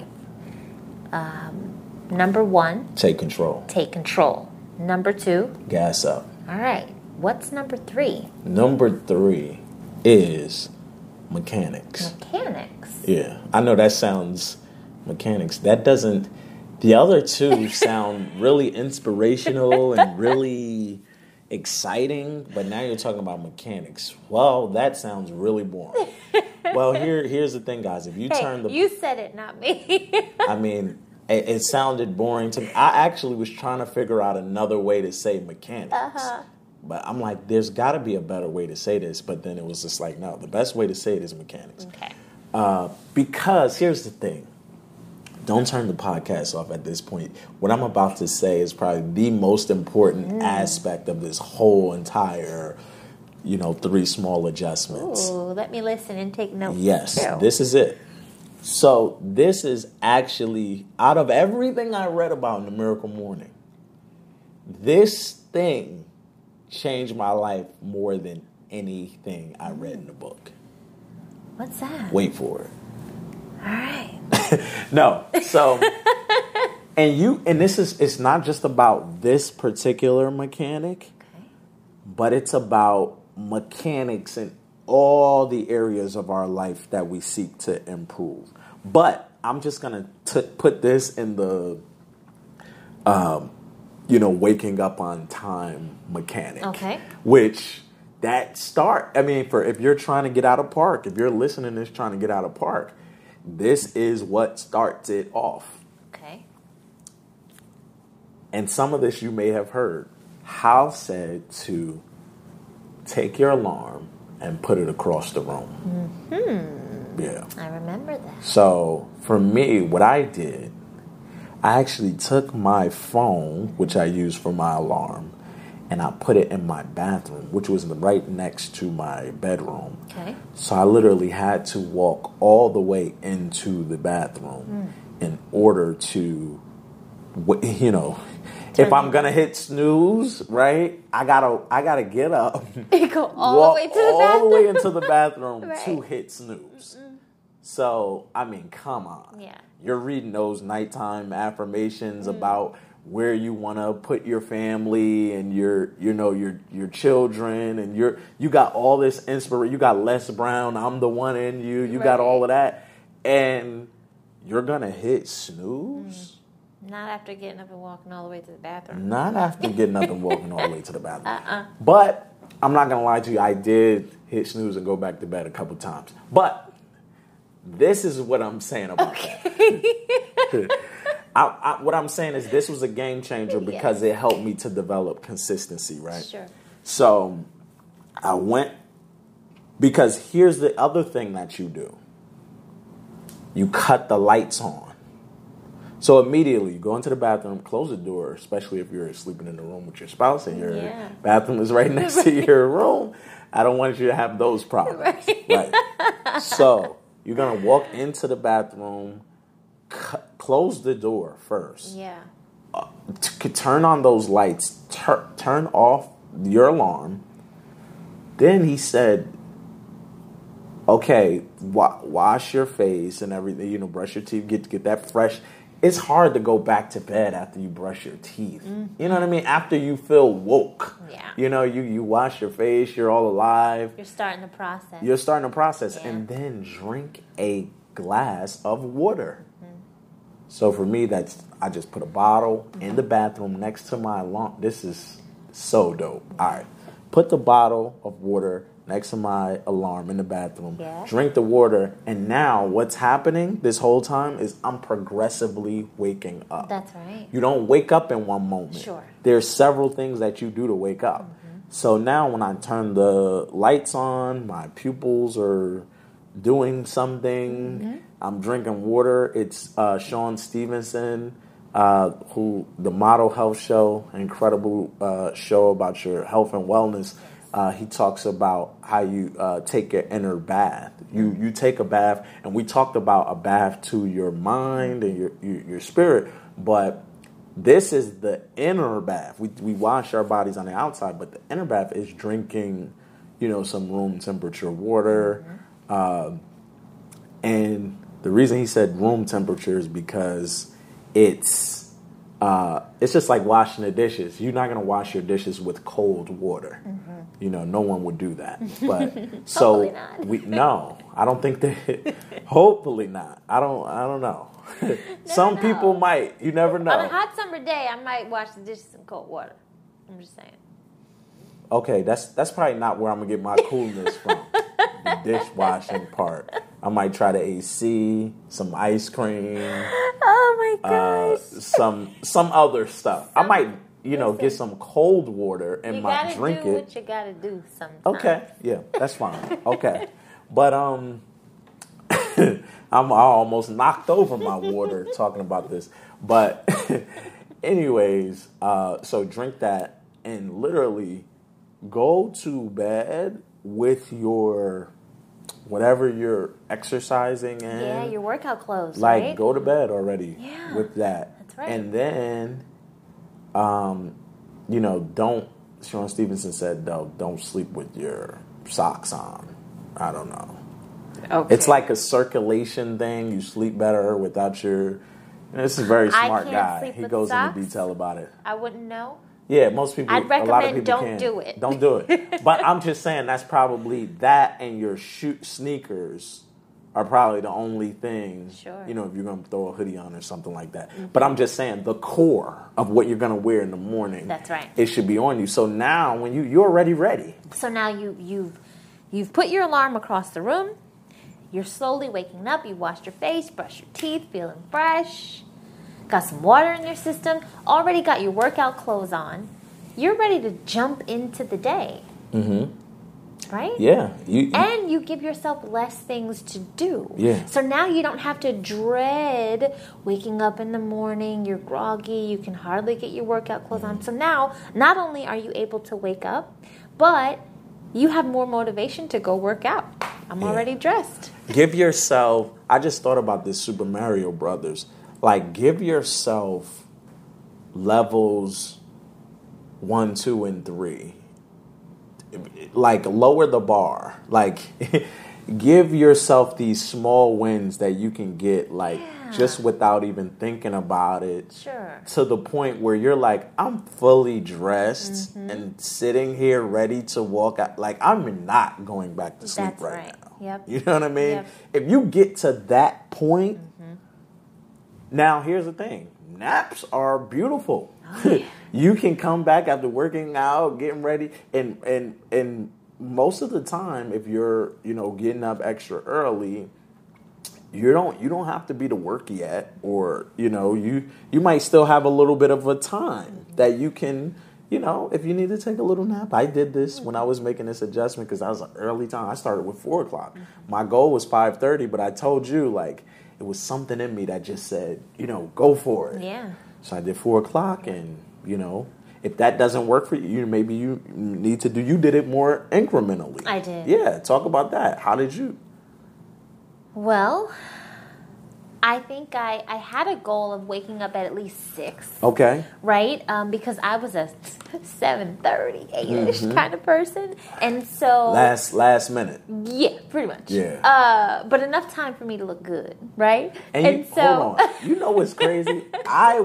Number 1, take control. Number 2, gas up. All right. What's number 3? Number 3 is mechanics. Yeah. I know that sounds mechanics. That doesn't. The other 2 sound really inspirational and really exciting, but now you're talking about mechanics. Well, that sounds really boring. Well, here's the thing, guys. If you turn you said it, not me. I mean, It sounded boring to me. I actually was trying to figure out another way to say mechanics. But I'm like, there's got to be a better way to say this. But then it was just like, no, the best way to say it is mechanics. Okay. Because here's the thing. Don't turn the podcast off at this point. What I'm about to say is probably the most important aspect of this whole entire, 3 small adjustments. Ooh, let me listen and take notes. Yes, too. this is it. So this is actually, out of everything I read about in the Miracle Morning, this thing changed my life more than anything I read in the book. What's that? Wait for it. All right. No, so, and this is, it's not just about this particular mechanic, but it's about mechanics in all the areas of our life that we seek to improve. But I'm just going to put this in the, waking up on time mechanic. Okay. Which if you're trying to get out of park, if you're listening to this trying to get out of park, this is what starts it off. Okay. And some of this you may have heard. Hal said to take your alarm and put it across the room. Mm-hmm. Yeah. I remember that. So for me, what I did, I actually took my phone, which I use for my alarm, and I put it in my bathroom, which was right next to my bedroom. Okay. So I literally had to walk all the way into the bathroom in order to, if I'm gonna hit snooze, right? I gotta get up, go all the way to the bathroom, all the way into the bathroom right. to hit snooze. So I mean, come on. Yeah. You're reading those nighttime affirmations about where you want to put your family and your children, and you got all this inspiration. You got Les Brown, I'm the one in you. You got all of that, and you're gonna hit snooze. Not after getting up and walking all the way to the bathroom. Not after getting up and walking all the way to the bathroom. But I'm not gonna lie to you. I did hit snooze and go back to bed a couple times. But this is what I'm saying about that. What I'm saying is this was a game changer because it helped me to develop consistency, right? Sure. So I went, because here's the other thing that you do. You cut the lights on. So immediately you go into the bathroom, close the door, especially if you're sleeping in the room with your spouse and your bathroom is right next to your room. I don't want you to have those problems. Right. So you're going to walk into the bathroom, close the door first. Yeah. Turn on those lights. Turn off your alarm. Then he said, okay, wash your face and everything. Brush your teeth. Get that fresh. It's hard to go back to bed after you brush your teeth. Mm-hmm. You know what I mean? After you feel woke. Yeah. You wash your face. You're all alive. You're starting the process. Yeah. And then drink a glass of water. So for me, I just put a bottle in the bathroom next to my alarm. This is so dope. All right. Put the bottle of water next to my alarm in the bathroom. Yeah. Drink the water. And now what's happening this whole time is I'm progressively waking up. That's right. You don't wake up in one moment. Sure. There's several things that you do to wake up. Mm-hmm. So now when I turn the lights on, my pupils are doing something. Mm-hmm. I'm drinking water. It's Sean Stevenson, who the Model Health Show, an incredible show about your health and wellness. He talks about how you take your inner bath. You take a bath, and we talked about a bath to your mind and your spirit, but this is the inner bath. We wash our bodies on the outside, but the inner bath is drinking, some room temperature water. And the reason he said room temperature is because it's just like washing the dishes. You're not going to wash your dishes with cold water. Mm-hmm. No one would do that. But so not. I don't think that. Hopefully not. I don't know. Some people might. You never know. On a hot summer day, I might wash the dishes in cold water. I'm just saying. Okay, that's probably not where I'm gonna get my coolness from. the dishwashing part. I might try the AC, some ice cream, Oh my gosh. some other stuff. I might, get some cold water and You might gotta drink do it. what you gotta do sometimes. Okay, yeah, that's fine. Okay, but I almost knocked over my water talking about this. But anyways, so drink that and literally go to bed with your whatever you're exercising in. Yeah, your workout clothes, like right? go to bed already Yeah, with that. that's right. And then don't Sean Stevenson said don't sleep with your socks on. I don't know. Okay. It's like a circulation thing. You sleep better without your. This is a very smart can't guy. sleep He with goes socks. into detail about it. I wouldn't know. Yeah, most people. I'd a lot of recommend people don't can. do it. Don't do it. But I'm just saying that's probably that and your sneakers are probably the only things. Sure. If you're going to throw a hoodie on or something like that. Mm-hmm. But I'm just saying the core of what you're going to wear in the morning. That's right. It should be on you. So now when you're already ready. So now you've put your alarm across the room. You're slowly waking up. You washed your face, brushed your teeth, feeling fresh. Got some water in your system. Already got your workout clothes on. You're ready to jump into the day. Mm-hmm. Right? Yeah. And you give yourself less things to do. Yeah. So now you don't have to dread waking up in the morning. You're groggy. You can hardly get your workout clothes on. So now, not only are you able to wake up, but you have more motivation to go work out. I'm already dressed. Give yourself, I just thought about this Super Mario Brothers. Like, give yourself levels 1, 2, and 3. Like, lower the bar. Like, give yourself these small wins that you can get, like, just without even thinking about it. Sure. To the point where you're like, I'm fully dressed and sitting here ready to walk out. Like, I'm not going back to sleep That's right right. now. Yep. You know what I mean? Yep. If you get to that point, now here's the thing. Naps are beautiful. Oh, yeah. You can come back after working out, getting ready, and most of the time, if you're getting up extra early, you don't have to be to work yet, or you might still have a little bit of a time that you can. If you need to take a little nap. I did this when I was making this adjustment because that was an early time. I started with 4 o'clock. My goal was 5:30, but I told you, like, it was something in me that just said, go for it. Yeah. So I did 4 o'clock, and, if that doesn't work for you, maybe you need to you did it more incrementally. I did. Yeah, talk about that. How did you? Well, I think I had a goal of waking up at least 6. Okay. Right? Because I was a 7:30, 8-ish kind of person. And so... Last minute. Yeah, pretty much. Yeah. But enough time for me to look good, right? And so... hold on. You know what's crazy? I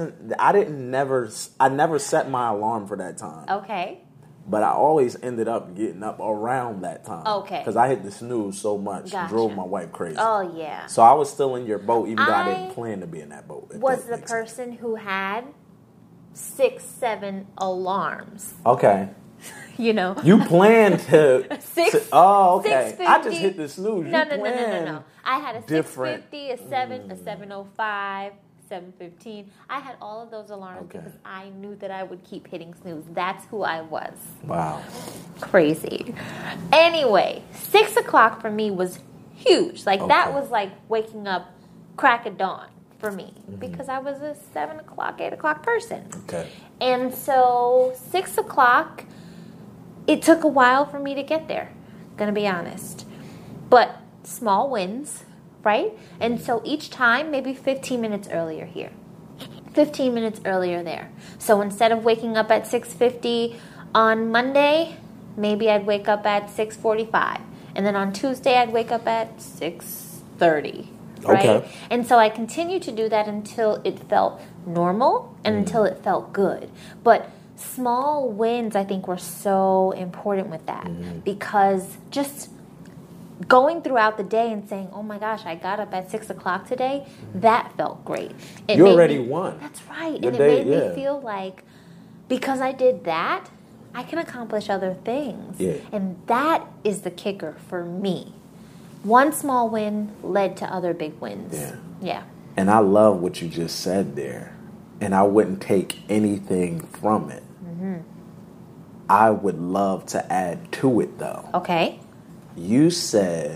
never set my alarm for that time. Okay. But I always ended up getting up around that time. Okay. Because I hit the snooze so much. Gotcha. Drove my wife crazy. Oh, yeah. So I was still in your boat, even though I didn't plan to be in that boat. Was the person who had 6, 7 alarms. Okay. You planned to... 6. Oh, okay. 6:50. I just hit the snooze. No. I had a different. 6:50, a 7, a 7:05, 7:15. I had all of those alarms because I knew that I would keep hitting snooze. That's who I was. Wow. Crazy. Anyway, 6 o'clock for me was huge. Like, that was like waking up crack of dawn for me because I was a 7 o'clock, 8 o'clock person. Okay. And so 6 o'clock, it took a while for me to get there, gonna be honest. But small wins, right? And so each time, maybe 15 minutes earlier here, 15 minutes earlier there. So instead of waking up at 6:50 on Monday, maybe I'd wake up at 6:45. And then on Tuesday, I'd wake up at 6:30. Right? Okay. And so I continued to do that until it felt normal and until it felt good. But small wins, I think, were so important with that because just going throughout the day and saying, oh my gosh, I got up at 6 o'clock today, that felt great. You already won. That's right. Your and day, it made me feel like because I did that, I can accomplish other things. Yeah. And that is the kicker for me. One small win led to other big wins. Yeah. Yeah. And I love what you just said there. And I wouldn't take anything from it. Mm-hmm. I would love to add to it, though. Okay. You said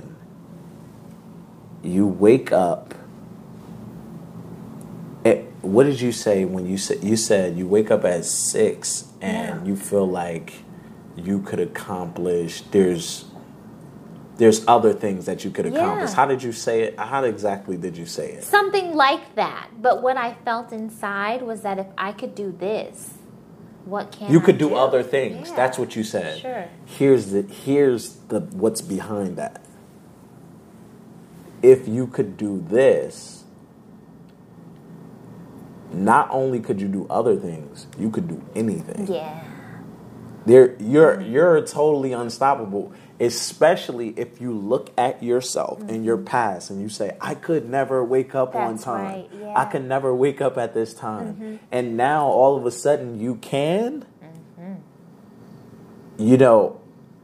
you wake up. What did you say when you said you wake up at 6 and you feel like you could accomplish? There's other things that you could accomplish. Yeah. How did you say it? How exactly did you say it? Something like that. But what I felt inside was that if I could do this, what can You I could do other things. Yeah. That's what you said. Sure. Here's the what's behind that. If you could do this, not only could you do other things, you could do anything. Yeah. You're totally unstoppable, especially if you look at yourself in your past and you say, I could never wake up on That's time. right, yeah. I could never wake up at this time. And now all of a sudden you can. You know,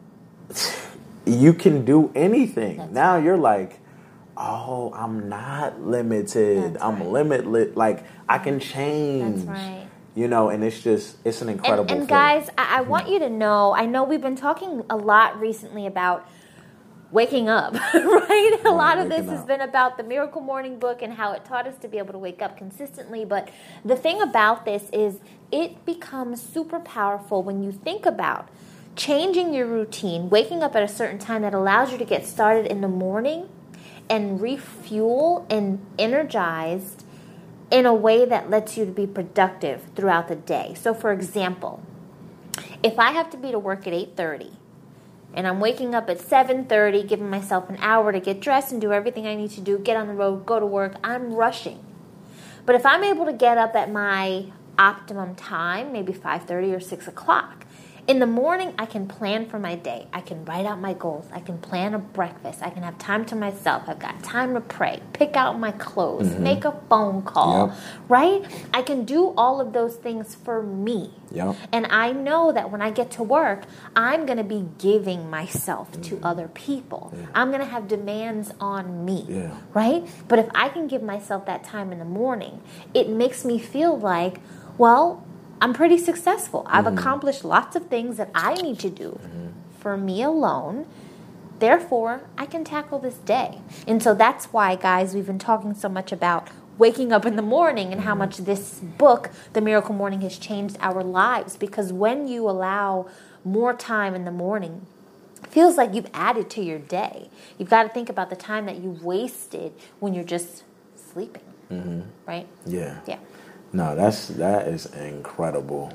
you can do anything. Now you're like, oh, I'm not limited. That's I'm right. limitless. Like, I can change. That's right. You know, and it's an incredible And thing. guys, I want you to know, I know we've been talking a lot recently about waking up, right? A lot of this waking has up. been about the Miracle Morning book and how it taught us to be able to wake up consistently. But the thing about this is it becomes super powerful when you think about changing your routine, waking up at a certain time that allows you to get started in the morning and refuel and energized in a way that lets you to be productive throughout the day. So for example, if I have to be to work at 8:30 and I'm waking up at 7:30, giving myself an hour to get dressed and do everything I need to do, get on the road, go to work, I'm rushing. But if I'm able to get up at my optimum time, maybe 5:30 or 6 o'clock, in the morning, I can plan for my day. I can write out my goals. I can plan a breakfast. I can have time to myself. I've got time to pray, pick out my clothes, make a phone call, Yep. right? I can do all of those things for me. Yep. And I know that when I get to work, I'm going to be giving myself to other people. I'm going to have demands on me, Yeah. right? But if I can give myself that time in the morning, it makes me feel like, well, I'm pretty successful. I've accomplished lots of things that I need to do for me alone. Therefore, I can tackle this day. And so that's why, guys, we've been talking so much about waking up in the morning and how much this book, The Miracle Morning, has changed our lives. Because when you allow more time in the morning, it feels like you've added to your day. You've got to think about the time that you wasted when you're just sleeping, right? Yeah. Yeah. No, that is incredible.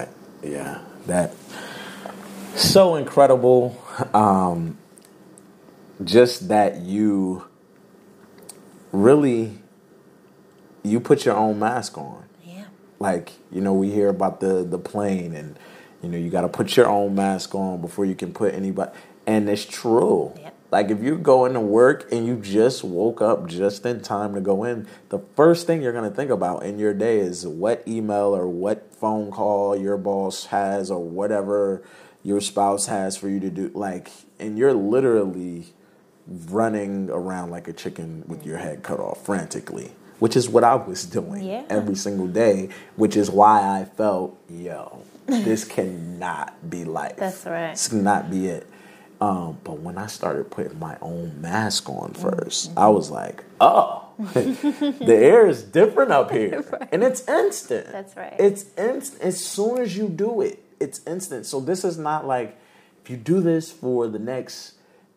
That so incredible. Just that you really you put your own mask on. Yeah. Like, you know, we hear about the plane and you know, you got to put your own mask on before you can put anybody. And it's true. Yep. Like if you're going to work and you just woke up just in time to go in, the first thing you're going to think about in your day is what email or what phone call your boss has or whatever your spouse has for you to do. Like, and you're literally running around like a chicken with your head cut off frantically, which is what I was doing every single day, which is why I felt, this cannot be life. That's right. This cannot be it. But when I started putting my own mask on first, I was like, oh, the air is different up here. Right. And it's instant. That's right. It's instant. As soon as you do it, it's instant. So this is not like, if you do this for the next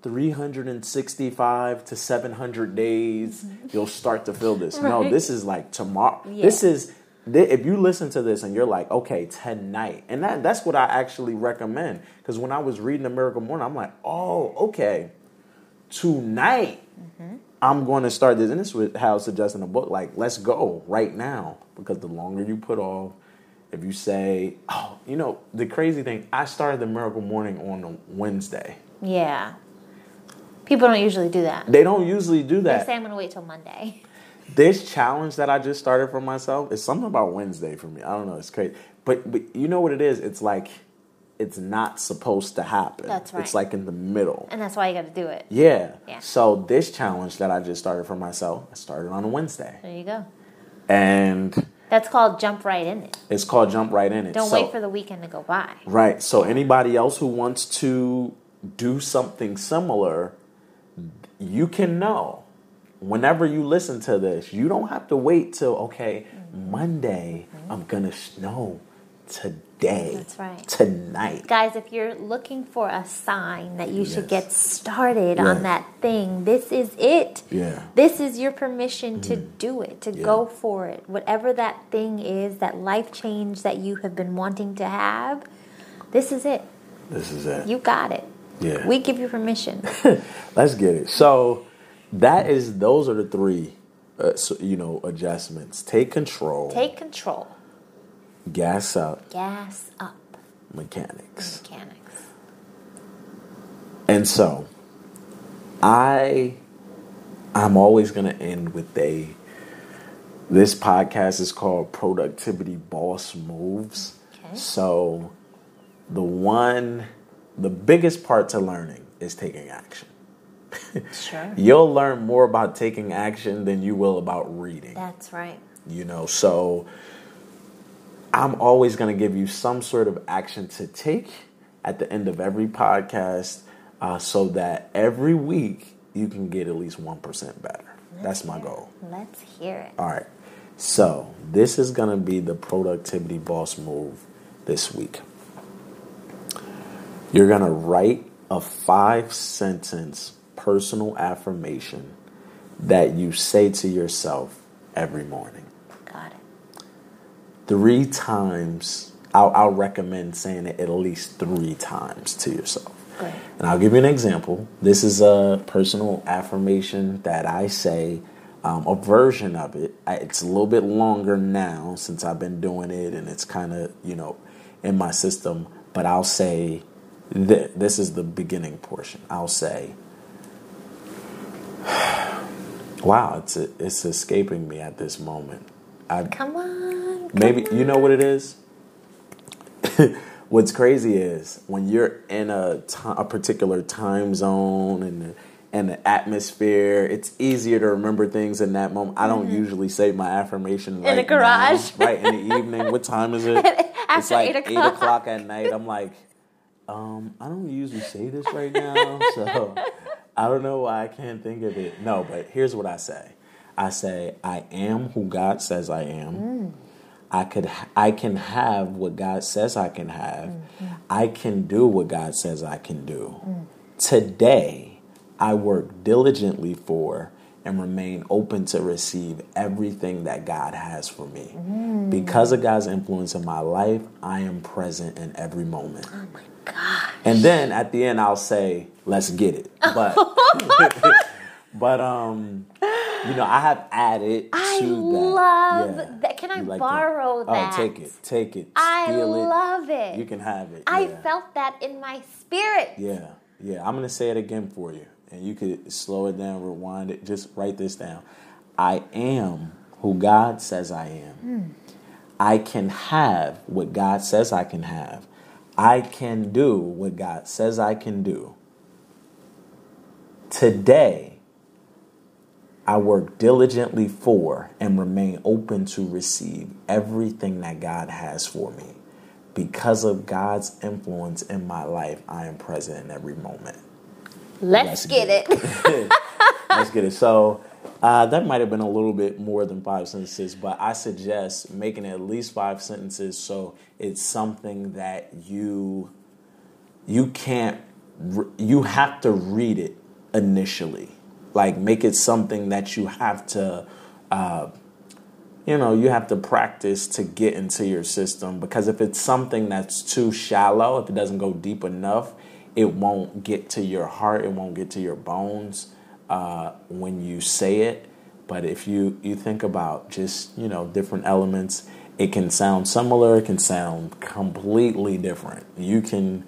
365 to 700 days, you'll start to feel this. Right. No, this is like tomorrow. Yeah. This is, if you listen to this and you're like, okay, tonight, and that's what I actually recommend. Because when I was reading The Miracle Morning, I'm like, oh, okay, tonight I'm going to start this. And this is how it's suggested in the book, like, let's go right now. Because the longer you put off, if you say, oh, you know, the crazy thing, I started The Miracle Morning on a Wednesday. Yeah. People don't usually do that. They don't usually do They that. say I'm going to wait till Monday. This challenge that I just started for myself is something about Wednesday for me. I don't know. It's crazy. But you know what it is? It's like it's not supposed to happen. That's right. It's like in the middle. And that's why you got to do it. Yeah. Yeah. So this challenge that I just started for myself, I started on a Wednesday. There you go. And That's called jump right in it. it's called Jump Right In It. Don't wait for the weekend to go by. Right. So anybody else who wants to do something similar, you can know. Whenever you listen to this, you don't have to wait till, okay, Monday, I'm going to know today. That's right. Tonight. Guys, if you're looking for a sign that you should Yes. get started Yes. on that thing, this is it. Yeah. This is your permission to do it, to go for it. Whatever that thing is, that life change that you have been wanting to have, this is it. This is it. You got it. Yeah. We give you permission. Let's get it. So those are the three, adjustments. Take control. Take control. Gas up. Gas up. Mechanics. Mechanics. And so, I'm always going to end with this podcast is called Productivity Boss Moves. Okay. So, the biggest part to learning is taking action. Sure. You'll learn more about taking action than you will about reading. That's right. So I'm always going to give you some sort of action to take at the end of every podcast so that every week you can get at least 1% better. That's my goal. Let's hear it. All right. So this is going to be the Productivity Boss Move this week. You're going to write a 5-sentence personal affirmation that you say to yourself every morning. Got it. 3 times. I'll recommend saying it at least 3 times to yourself. Great. And I'll give you an example. This is a personal affirmation that I say, a version of it. It's a little bit longer now since I've been doing it, and it's kind of, in my system. But I'll say, this is the beginning portion. I'll say, wow, it's escaping me at this moment. Come on. Maybe you know what it is? What's crazy is when you're in a particular time zone and the atmosphere, it's easier to remember things in that moment. I don't usually say my affirmation right in a garage, now, right in the evening. What time is it? After it's like 8 o'clock at night. I'm like, I don't usually say this right now, so I don't know why I can't think of it. No, but here's what I say. I say, I am who God says I am. I can have what God says I can have. I can do what God says I can do. Today, I work diligently for and remain open to receive everything that God has for me. Because of God's influence in my life, I am present in every moment. Oh my God. And then at the end, I'll say, let's get it. But, I have added I to that. love Yeah. that. Can I You like borrow that? Oh, take it. Steal I it. love it. You can have it. I Yeah. felt that in my spirit. Yeah. I'm going to say it again for you. And you could slow it down, rewind it. Just write this down. I am who God says I am. I can have what God says I can have. I can do what God says I can do. Today, I work diligently for and remain open to receive everything that God has for me. Because of God's influence in my life, I am present in every moment. Let's get it. Let's get it. So that might have been a little bit more than 5 sentences, but I suggest making it at least 5 sentences so it's something that you have to read it initially. Like, make it something that you have to, you have to practice to get into your system. Because if it's something that's too shallow, if it doesn't go deep enough, it won't get to your heart. It won't get to your bones when you say it. But if you think about just, different elements, it can sound similar. It can sound completely different. You can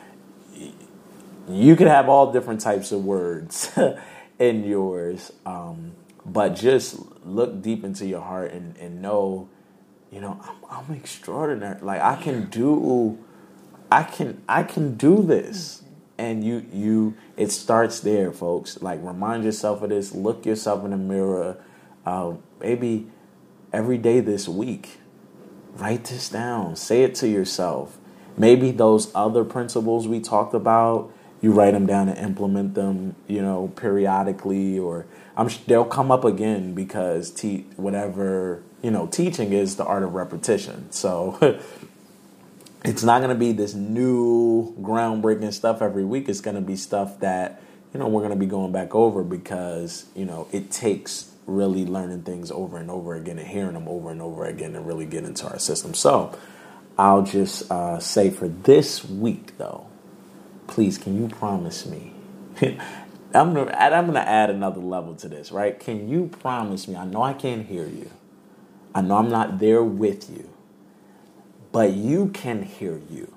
have all different types of words in yours, but just look deep into your heart and know, I'm extraordinary. Like, I I can do this. And it starts there, folks. Like, remind yourself of this. Look yourself in the mirror. Maybe every day this week, write this down. Say it to yourself. Maybe those other principles we talked about, you write them down and implement them, periodically, or they'll come up again because teaching is the art of repetition. So it's not going to be this new groundbreaking stuff every week. It's going to be stuff that, we're going to be going back over because, it takes really learning things over and over again and hearing them over and over again and really get into our system. So I'll just say for this week, though, please, can you promise me? I'm gonna add another level to this, right? Can you promise me? I know I can't hear you. I know I'm not there with you. But you can hear you.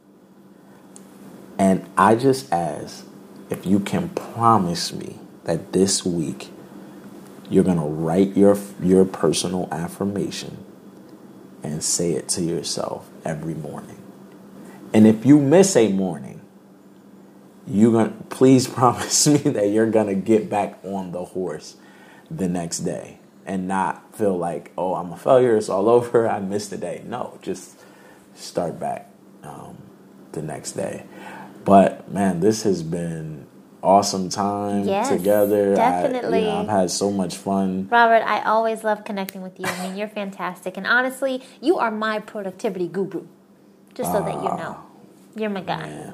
And I just ask if you can promise me that this week you're going to write your personal affirmation and say it to yourself every morning. And if you miss a morning, please promise me that you're going to get back on the horse the next day and not feel like, oh, I'm a failure, it's all over, I missed a day. No, just start back the next day. But man, this has been awesome time together. Definitely. I've had so much fun. Robert, I always love connecting with you. I mean, you're fantastic. And honestly, you are my productivity guru. Just so that you know. You're my guy. Man.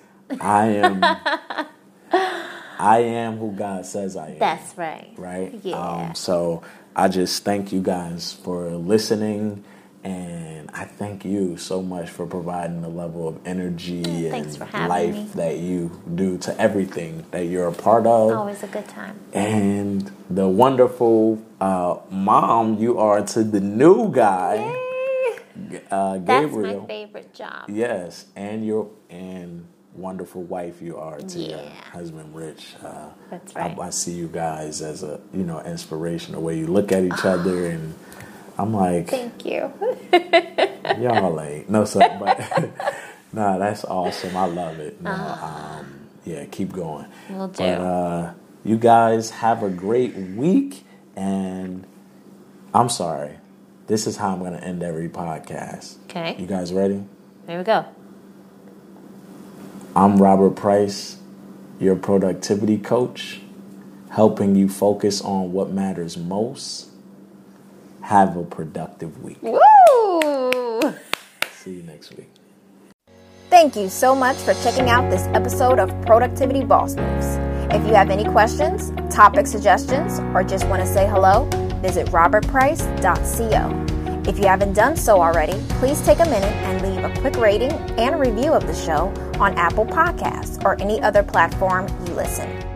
I am who God says I am. That's right. Right? Yeah. So I just thank you guys for listening. And I thank you so much for providing the level of energy and life that you do to everything that you're a part of. Always a good time. And the wonderful mom you are to the new guy, Gabriel. That's my favorite job. Yes, and wonderful wife you are to your husband, Rich. That's right. I see you guys as a inspiration. The way you look at each other and. I'm like, thank you. Y'all ain't but nah, that's awesome. I love it. Keep going. Will do. But you guys have a great week, and I'm sorry. This is how I'm going to end every podcast. Okay. You guys ready? There we go. I'm Robert Price, your productivity coach, helping you focus on what matters most. Have a productive week. Woo! See you next week. Thank you so much for checking out this episode of Productivity Boss Moves. If you have any questions, topic suggestions, or just want to say hello, visit robertprice.co. If you haven't done so already, please take a minute and leave a quick rating and a review of the show on Apple Podcasts or any other platform you listen.